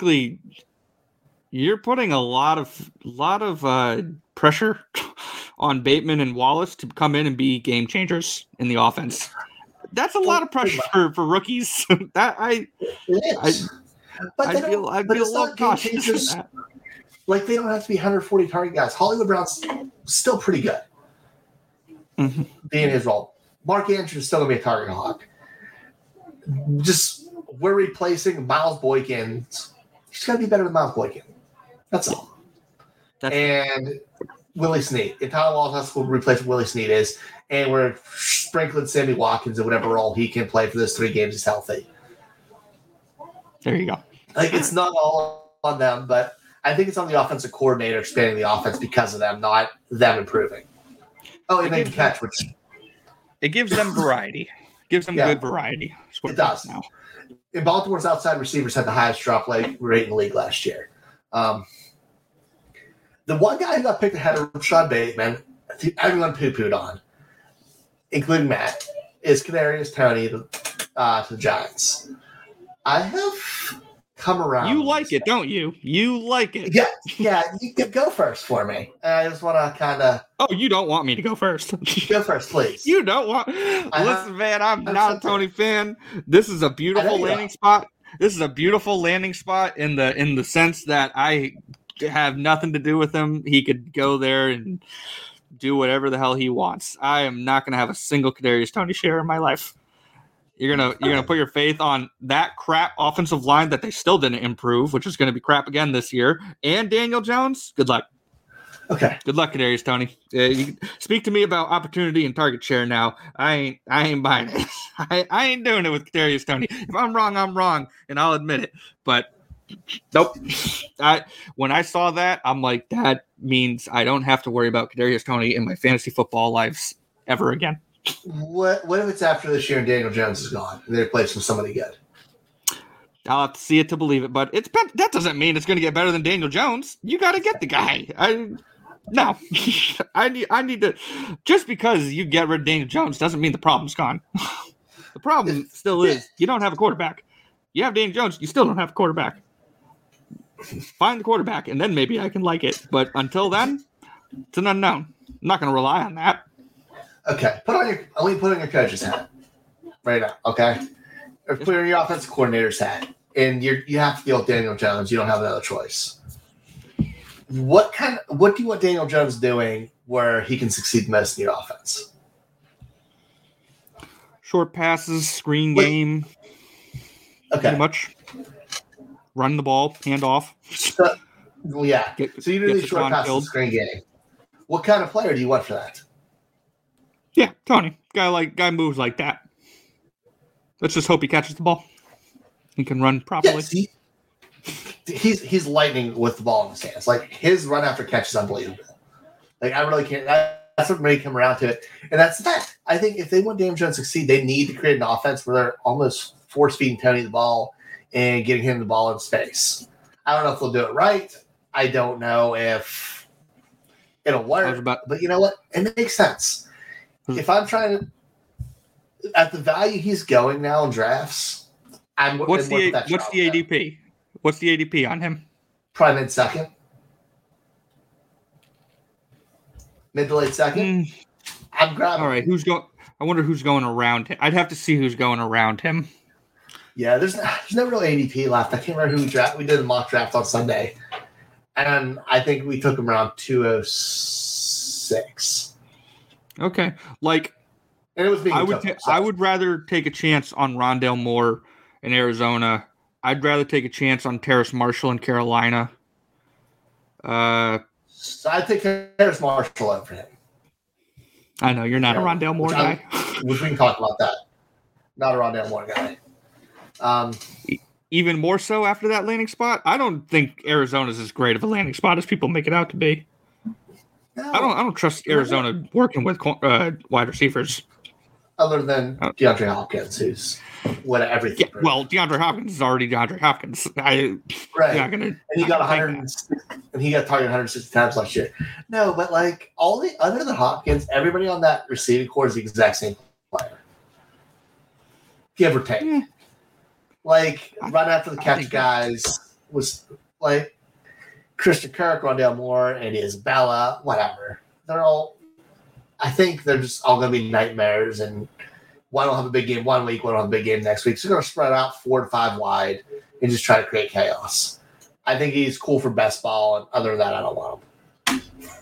putting a lot of pressure on Bateman and Wallace to come in and be game changers in the offense. That's a lot of pressure for rookies. I feel a little cautious. Like, they don't have to be 140 target guys. Hollywood Brown's still pretty good. Mm-hmm. Being his role. Mark Andrews is still going to be a target hawk. We're replacing Miles Boykin. He's got to be better than Miles Boykin. That's all. And Willie Snead. And Tyler Wallace has to replace what Willie Snead is. And we're sprinkling Sammy Watkins in whatever role he can play for those 3 games he's healthy. There you go. Like, it's not all on them, but I think it's on the offensive coordinator expanding the offense because of them, not them improving. Oh, and they can catch, which it gives them variety. Gives them good variety. It does. Now. And Baltimore's outside receivers had the highest drop rate in the league last year. The one guy who got picked ahead of Rashad Bateman, everyone poo-pooed on, including Matt, is Kadarius Toney to the Giants. I have come around. You like it, don't you? You like it. Yeah. You can go first for me. I just want to kind of. Oh, you don't want me to go first? Go first, please. You don't want. Listen, man, I'm not a Toney fan. This is a beautiful landing spot. This is a beautiful landing spot in the sense that I have nothing to do with him. He could go there and do whatever the hell he wants. I am not going to have a single Kadarius Toney share in my life. You're gonna put your faith on that crap offensive line that they still didn't improve, which is going to be crap again this year. And Daniel Jones, good luck. Okay, good luck, Kadarius Toney. You speak to me about opportunity and target share now. I ain't buying it. I ain't doing it with Kadarius Toney. If I'm wrong, I'm wrong, and I'll admit it. But nope. When I saw that, I'm like, that means I don't have to worry about Kadarius Toney in my fantasy football lives ever again. What if it's after this year and Daniel Jones is gone and they replace him with somebody good? I'll have to see it to believe it, but that doesn't mean it's going to get better than Daniel Jones. You got to get the guy. No, I need to. Just because you get rid of Daniel Jones doesn't mean the problem's gone. The problem still is you don't have a quarterback. You have Daniel Jones, you still don't have a quarterback. Find the quarterback, and then maybe I can like it. But until then, it's an unknown. I'm not going to rely on that. Okay, put on your coach's hat right now. Okay, or put on your offensive coordinator's hat, and you have to deal with Daniel Jones. You don't have another choice. What do you want Daniel Jones doing where he can succeed most in your offense? Short passes, screen game. Okay, pretty much. Run the ball, hand off. So you do these short passes, screen game. What kind of player do you want for that? Yeah, Tony. Guy moves like that. Let's just hope he catches the ball. He can run properly. Yes, he's lightning with the ball in his hands. Like, his run after catch is unbelievable. Like, I really can't. That's what made him around to it. And that's that. I think if they want Daniel Jones to succeed, they need to create an offense where they're almost force-feeding Tony the ball and getting him the ball in space. I don't know if they'll do it right. I don't know if it'll work. But you know what? It makes sense. If I'm trying to – at the value he's going now in drafts, What's the ADP? What's the ADP on him? Probably mid-second. Mid to late second. I'm grabbing. All right, I wonder who's going around him. I'd have to see who's going around him. Yeah, there's no real ADP left. I can't remember who we drafted. We did a mock draft on Sunday, and I think we took him around 206. Okay, and it was being I would rather take a chance on Rondale Moore in Arizona. I'd rather take a chance on Terrace Marshall in Carolina. So I'd take Terrace Marshall over him. I know you're not a Rondale Moore guy. We can talk about that. Not a Rondale Moore guy. Even more so after that landing spot. I don't think Arizona's as great of a landing spot as people make it out to be. No, I don't trust Arizona working with wide receivers. Other than DeAndre Hopkins, who's everything. Yeah, well, DeAndre Hopkins is already DeAndre Hopkins. Right. And he got 160, and he got targeted 160 times last year. No, but like other than Hopkins, everybody on that receiving core is the exact same player. Give or take. Yeah. Like, run after the catch guys was like Christian Kirk, Rondale Moore, and Isabella, whatever. I think they're just all going to be nightmares, and one will have a big game one week, one will have a big game next week. So they're going to spread out 4 to 5 wide and just try to create chaos. I think he's cool for best ball, and other than that, I don't want him.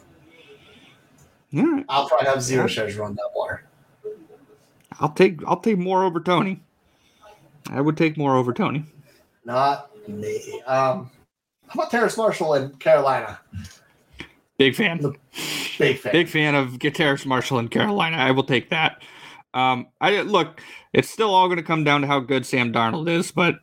Yeah. I'll probably have 0 shares run that Moore. I'll take Moore over Tony. I would take Moore over Tony. Not me. How about Terrace Marshall in Carolina? Big fan. Big fan. Big fan of Terrace Marshall in Carolina. I will take that. Look, it's still all going to come down to how good Sam Darnold is, but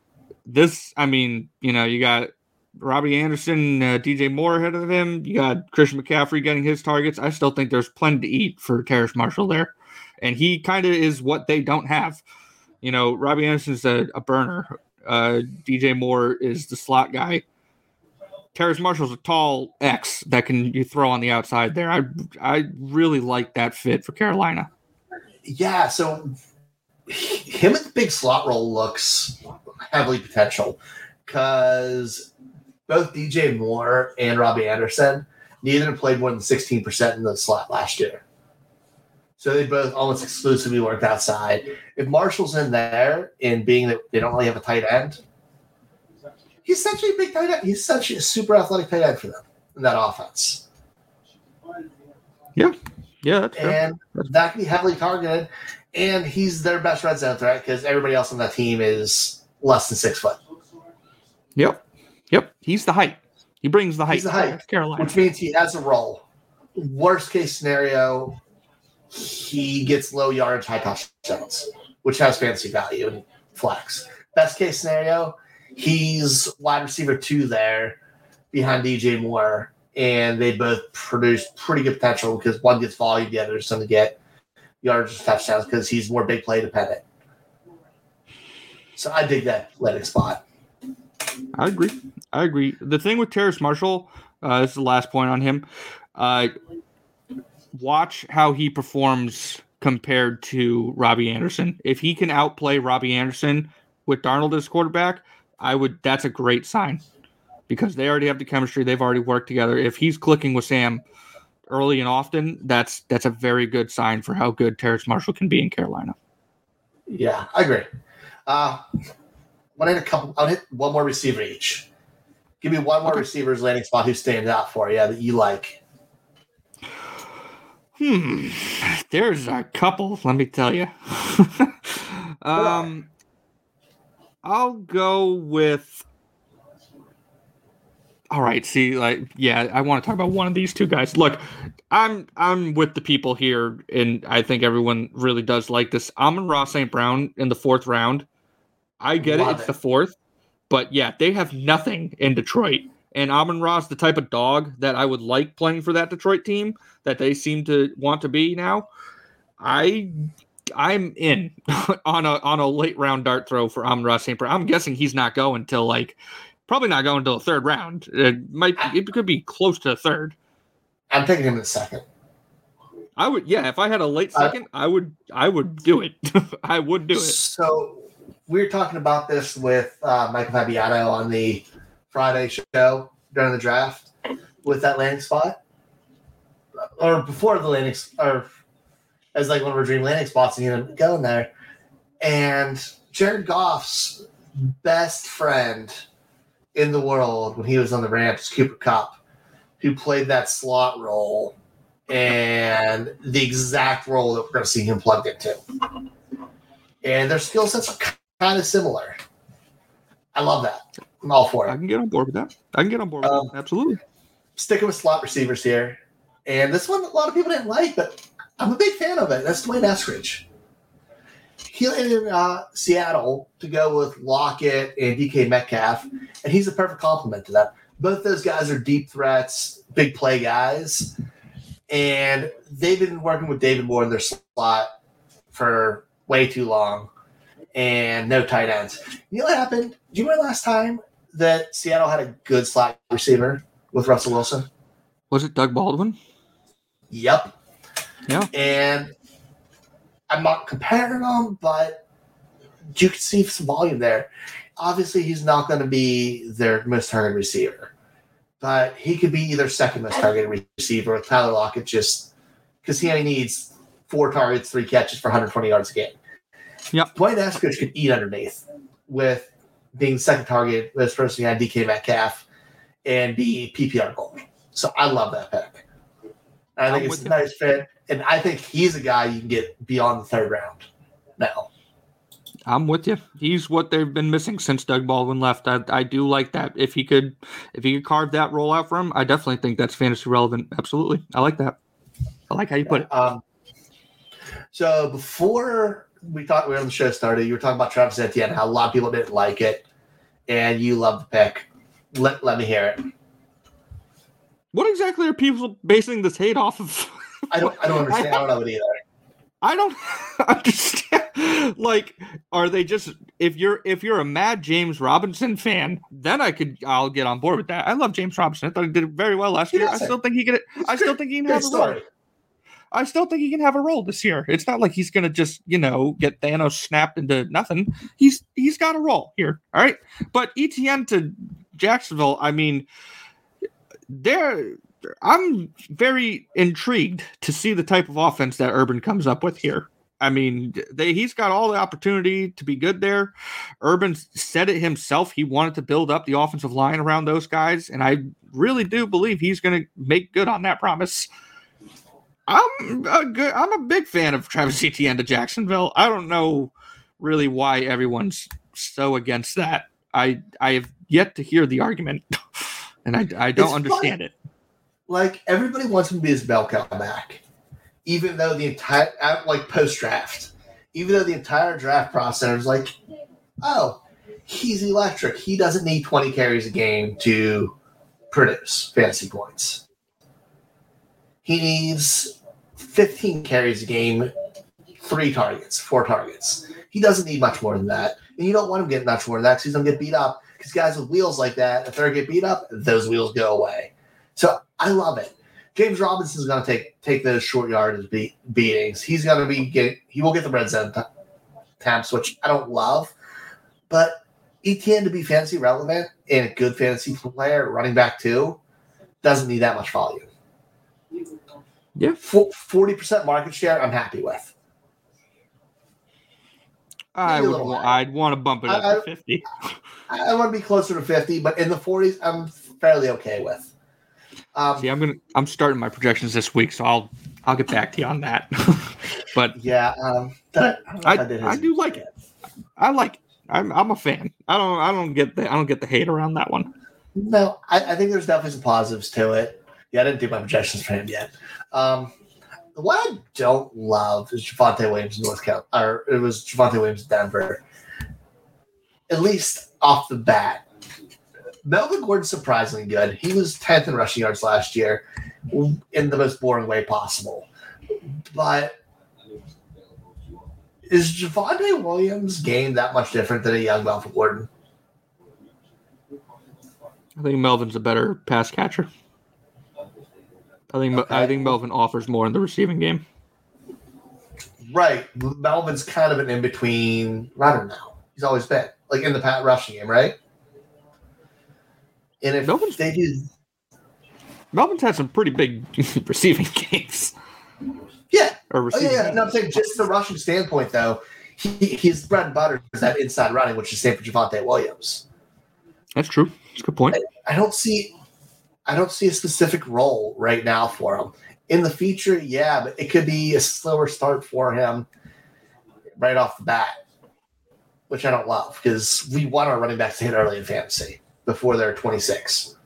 you got Robbie Anderson, DJ Moore ahead of him. You got Christian McCaffrey getting his targets. I still think there's plenty to eat for Terrace Marshall there, and he kind of is what they don't have. Robbie Anderson's a burner. DJ Moore is the slot guy. Terrace Marshall's a tall X that you throw on the outside there. I really like that fit for Carolina. Yeah, so him at the big slot role looks heavily potential because both DJ Moore and Robbie Anderson, neither played more than 16% in the slot last year. So they both almost exclusively worked outside. If Marshall's in there, and being that they don't really have a tight end, he's essentially a big tight end. He's such a super athletic tight end for them in that offense. Yeah, that's true. And that can be heavily targeted. And he's their best red zone threat because everybody else on that team is less than 6 foot. Yep. He's the height. He brings the height. He's the height, Carolina, which means he has a role. Worst case scenario, he gets low yardage, high touchdowns, which has fantasy value and flex. Best case scenario, he's wide receiver 2 there behind DJ Moore, and they both produce pretty good potential because one gets volume, the other is going to get yardage and touchdowns because he's more big play dependent. So I dig that landing spot. I agree. The thing with Terrace Marshall, this is the last point on him. Watch how he performs compared to Robbie Anderson. If he can outplay Robbie Anderson with Darnold as quarterback, that's a great sign because they already have the chemistry. They've already worked together. If he's clicking with Sam early and often, that's a very good sign for how good Terrace Marshall can be in Carolina. Yeah, I agree. I'll hit one more receiver each. Give me one more receiver's landing spot who stands out for you that you like. There's a couple, let me tell you. I'll go with. All right, I want to talk about one of these two guys. Look, I'm with the people here, and I think everyone really does like this. Amon-Ra St. Brown in the 4th round. I get it, it's the 4th, but yeah, they have nothing in Detroit. And Amon-Ra's the type of dog that I would like playing for that Detroit team that they seem to want to be now. I'm in on a late round dart throw for Amon-Ra St. Brown. I'm guessing he's not going till probably not going until the 3rd round. It could be close to the 3rd. I'm taking him in the 2nd. I would, if I had a late 2nd, I would do it. I would do it. So we were talking about this with Michael Fabiano on the Friday show during the draft with that landing spot, or before the landing, or as one of our dream landing spots, and going there. And Jared Goff's best friend in the world when he was on the Rams was Cooper Kupp, who played that slot role and the exact role that we're going to see him plugged into. And their skill sets are kind of similar. I love that. I'm all for it. I can get on board with that. Absolutely. Sticking with slot receivers here. And this one a lot of people didn't like, but I'm a big fan of it. That's Dwayne Eskridge. He landed in Seattle to go with Lockett and DK Metcalf, and he's a perfect complement to that. Both those guys are deep threats, big play guys, and they've been working with David Moore in their slot for way too long, and no tight ends. You know what happened? Do you remember last time that Seattle had a good slot receiver with Russell Wilson? Was it Doug Baldwin? Yep. Yeah. And I'm not comparing them, but you can see some volume there. Obviously, he's not going to be their most targeted receiver, but he could be either second most targeted receiver with Tyler Lockett just because he only needs 4 targets, 3 catches for 120 yards a game. Yep. Dwayne Eskridge could eat underneath with being the second target, this person had DK Metcalf, and be PPR gold. So I love that pick. I think it's a nice fit, and I think he's a guy you can get beyond the 3rd round now. I'm with you. He's what they've been missing since Doug Baldwin left. I do like that. If he could carve that role out for him, I definitely think that's fantasy relevant. Absolutely. I like that. I like how you put it. So before we on the show started, you were talking about Travis Etienne, how a lot of people didn't like it, and you love the pick. Let me hear it. What exactly are people basing this hate off of? I don't understand. I don't know it either. I don't understand. Are they just if you're a mad James Robinson fan, then I'll get on board with that. I love James Robinson. I thought he did very well last year. I still think he can have a role. I still think he can have a role this year. It's not like he's gonna just, get Thanos snapped into nothing. He's got a role here. All right. But Etienne to Jacksonville, I mean, I'm very intrigued to see the type of offense that Urban comes up with here. I mean, he's got all the opportunity to be good there. Urban said it himself. He wanted to build up the offensive line around those guys, and I really do believe he's going to make good on that promise. I'm a big fan of Travis Etienne to Jacksonville. I don't know really why everyone's so against that. I have yet to hear the argument. And I don't understand it. Everybody wants him to be his bell cow back, even though the entire post-draft, even though the entire draft process is he's electric. He doesn't need 20 carries a game to produce fantasy points. He needs 15 carries a game, 3 targets, 4 targets. He doesn't need much more than that. And you don't want him getting much more than that because he's going to get beat up. Because guys with wheels like that, if they get beat up, those wheels go away. So I love it. James Robinson's going to take those short yardage beatings. He will get the red zone attempts, which I don't love, but ETN to be fantasy relevant and a good fantasy player, running back too, doesn't need that much volume. Yeah, 40% market share, I'm happy with. I'd want to bump it up to 50. I want to be closer to 50, but in the 40s, I'm fairly okay with. See, I'm starting my projections this week, so I'll get back to you on that. But yeah, I do like it. I like it. I'm a fan. I don't get the hate around that one. No, I think there's definitely some positives to it. Yeah, I didn't do my projections for him yet. What I don't love is Javonte Williams in North Carolina, or it was Javonte Williams in Denver. At least off the bat, Melvin Gordon's surprisingly good. He was 10th in rushing yards last year in the most boring way possible. But is Javonte Williams' game that much different than a young Melvin Gordon? I think Melvin's a better pass catcher. I think Melvin offers more in the receiving game. Right. Melvin's kind of an in-between runner now. He's always been. Like in the rushing game, right? And if Melvin's had some pretty big receiving games. Yeah. Yeah. No, I'm saying just the rushing standpoint, though, his bread and butter is that inside running, which is the same for Javonte Williams. That's true. That's a good point. I don't see a specific role right now for him. In the future, yeah, but it could be a slower start for him right off the bat, which I don't love because we want our running backs to hit early in fantasy before they're 26.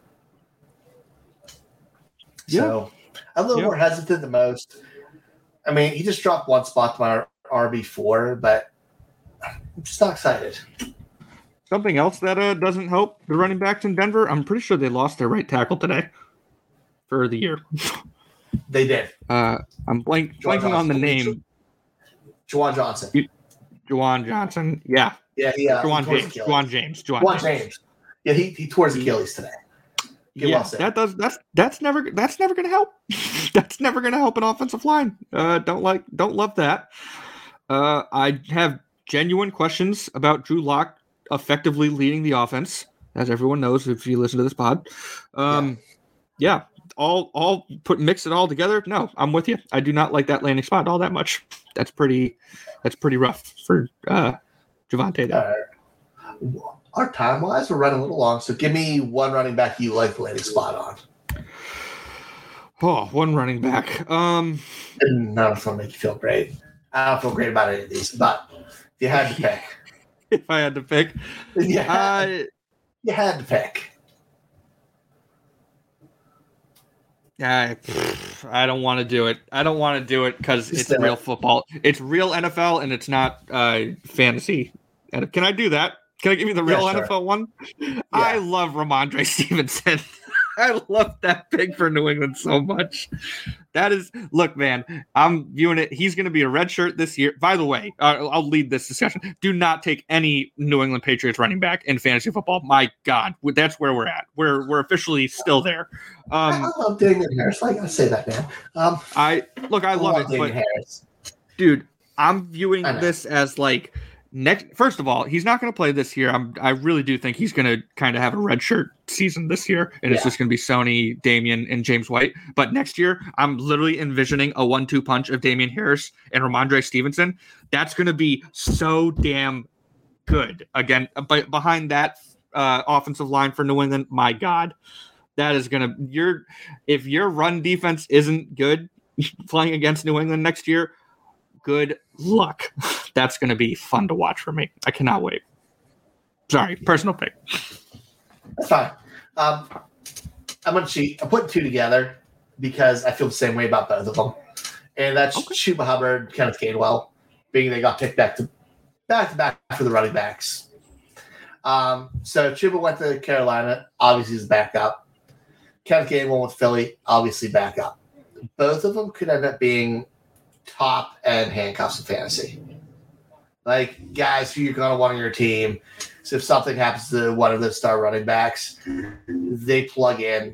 Yeah. So I'm a little more hesitant than most. I mean, he just dropped one spot to my RB4, but I'm just not excited. Something else that doesn't help the running backs in Denver, I'm pretty sure they lost their right tackle today for the year. They did. I'm blanking on the name. Juwan Johnson. Juwan Johnson. Yeah. Yeah. Juwan James. Yeah, he tore his Achilles today. That's never going to help. That's never going to help an offensive line. Don't love that. I have genuine questions about Drew Lock effectively leading the offense, as everyone knows if you listen to this pod. Mix it all together. No, I'm with you. I do not like that landing spot all that much. That's pretty rough for Javonte there. Our time-wise, we're running a little long, so give me one running back you like the landing spot on. Oh, one running back. And none of them make you feel great. I don't feel great about any of these, but if you had to pick. If I had to pick. You had to pick. I don't want to do it. I don't want to do it because it's real football. It's real NFL, and it's not fantasy. And can I do that? Can I give you the real NFL one? Yeah. I love Ramondre Stevenson. I love that pick for New England so much. Look, man, I'm viewing it. He's going to be a red shirt this year. By the way, I'll lead this discussion. Do not take any New England Patriots running back in fantasy football. My God, that's where we're at. We're officially still there. I love Damian Harris. I got to say that, man. I love it, Damian Harris. Dude, I'm viewing this as like first of all, he's not going to play this year. I really do think he's going to kind of have a red shirt season this year, and it's just going to be Sony, Damian, and James White. But next year, I'm literally envisioning a 1-2 punch of Damian Harris and Ramondre Stevenson. That's going to be so damn good. Again, behind that offensive line for New England, my God, that is going to if your run defense isn't good playing against New England next year, good luck. That's going to be fun to watch for me. I cannot wait. Sorry, personal pick. That's fine. I'm going to cheat. I'm putting two together because I feel the same way about both of them. And that's Chuba Hubbard, Kenneth Gainwell, being they got picked back to back for the running backs. So Chuba went to Carolina. Obviously, he's backup. Kenneth Gainwell with Philly, obviously backup. Both of them could end up being top end handcuffs in fantasy. Like guys who you're going to want on your team. So if something happens to one of the star running backs, they plug in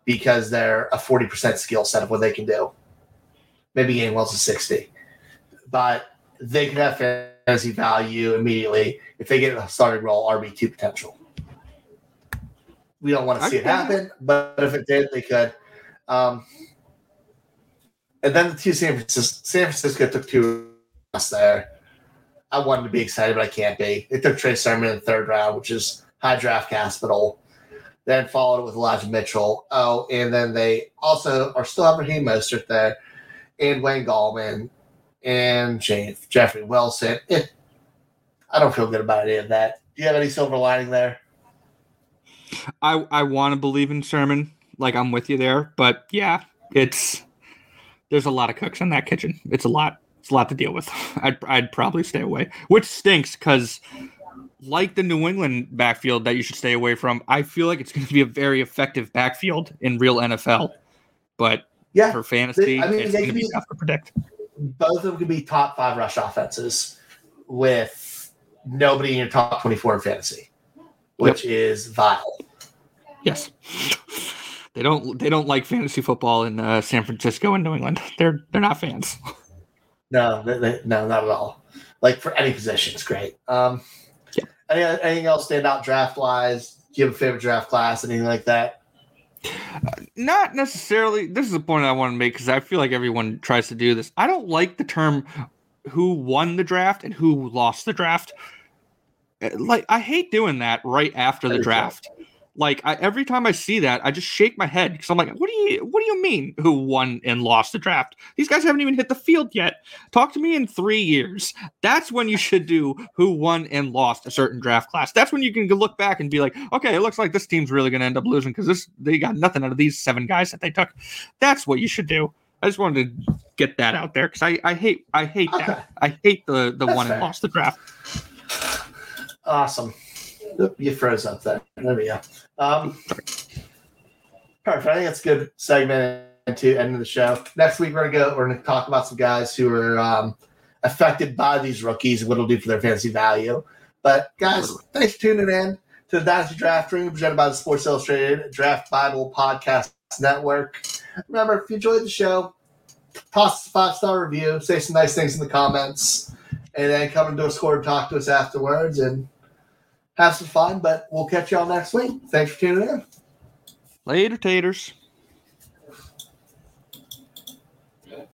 because they're a 40% skill set of what they can do. Maybe Gainwell's a 60. But they could have fantasy value immediately if they get a starting role, RB2 potential. We don't want to see it happen, but if it did, they could. And then the two San Francisco took two there. I wanted to be excited, but I can't be. They took Trey Sermon in the third round, which is high draft capital. Then followed it with Elijah Mitchell. Oh, and then they also are still have Raheem Mostert there, and Wayne Gallman, and Jeffrey Wilson. I don't feel good about any of that. Do you have any silver lining there? I want to believe in Sermon. Like, I'm with you there. But, yeah, there's a lot of cooks in that kitchen. It's a lot. It's a lot to deal with. I'd probably stay away, which stinks because, like the New England backfield that you should stay away from, I feel like it's going to be a very effective backfield in real NFL. But for fantasy, it's going to be tough to predict. Both of them could be top 5 rush offenses with nobody in your top 24 in fantasy, which is vile. Yes. They don't like fantasy football in San Francisco and New England. They're not fans. No, no, not at all. Like for any position, it's great. Anything else stand out draft wise? Do you have a favorite draft class? Anything like that? Not necessarily. This is a point I want to make because I feel like everyone tries to do this. I don't like the term who won the draft and who lost the draft. Like, I hate doing that right after the draft. Like, every time I see that, I just shake my head because I'm like, what do you mean who won and lost the draft? These guys haven't even hit the field yet. Talk to me in 3 years. That's when you should do who won and lost a certain draft class. That's when you can look back and be like, okay, it looks like this team's really going to end up losing because they got nothing out of these 7 guys that they took. That's what you should do. I just wanted to get that out there because I hate that. I hate the won and lost the draft. Awesome. You froze up there. There we go. Perfect. I think that's a good segment to end of the show. Next week we're gonna talk about some guys who are affected by these rookies and what it'll do for their fantasy value. But guys, thanks for tuning in to the Dynasty Draft Room presented by the Sports Illustrated Draft Bible Podcast Network. Remember, if you enjoyed the show, toss us a 5-star review, say some nice things in the comments, and then come into Discord and talk to us afterwards and have some fun, but we'll catch y'all next week. Thanks for tuning in. Later, taters.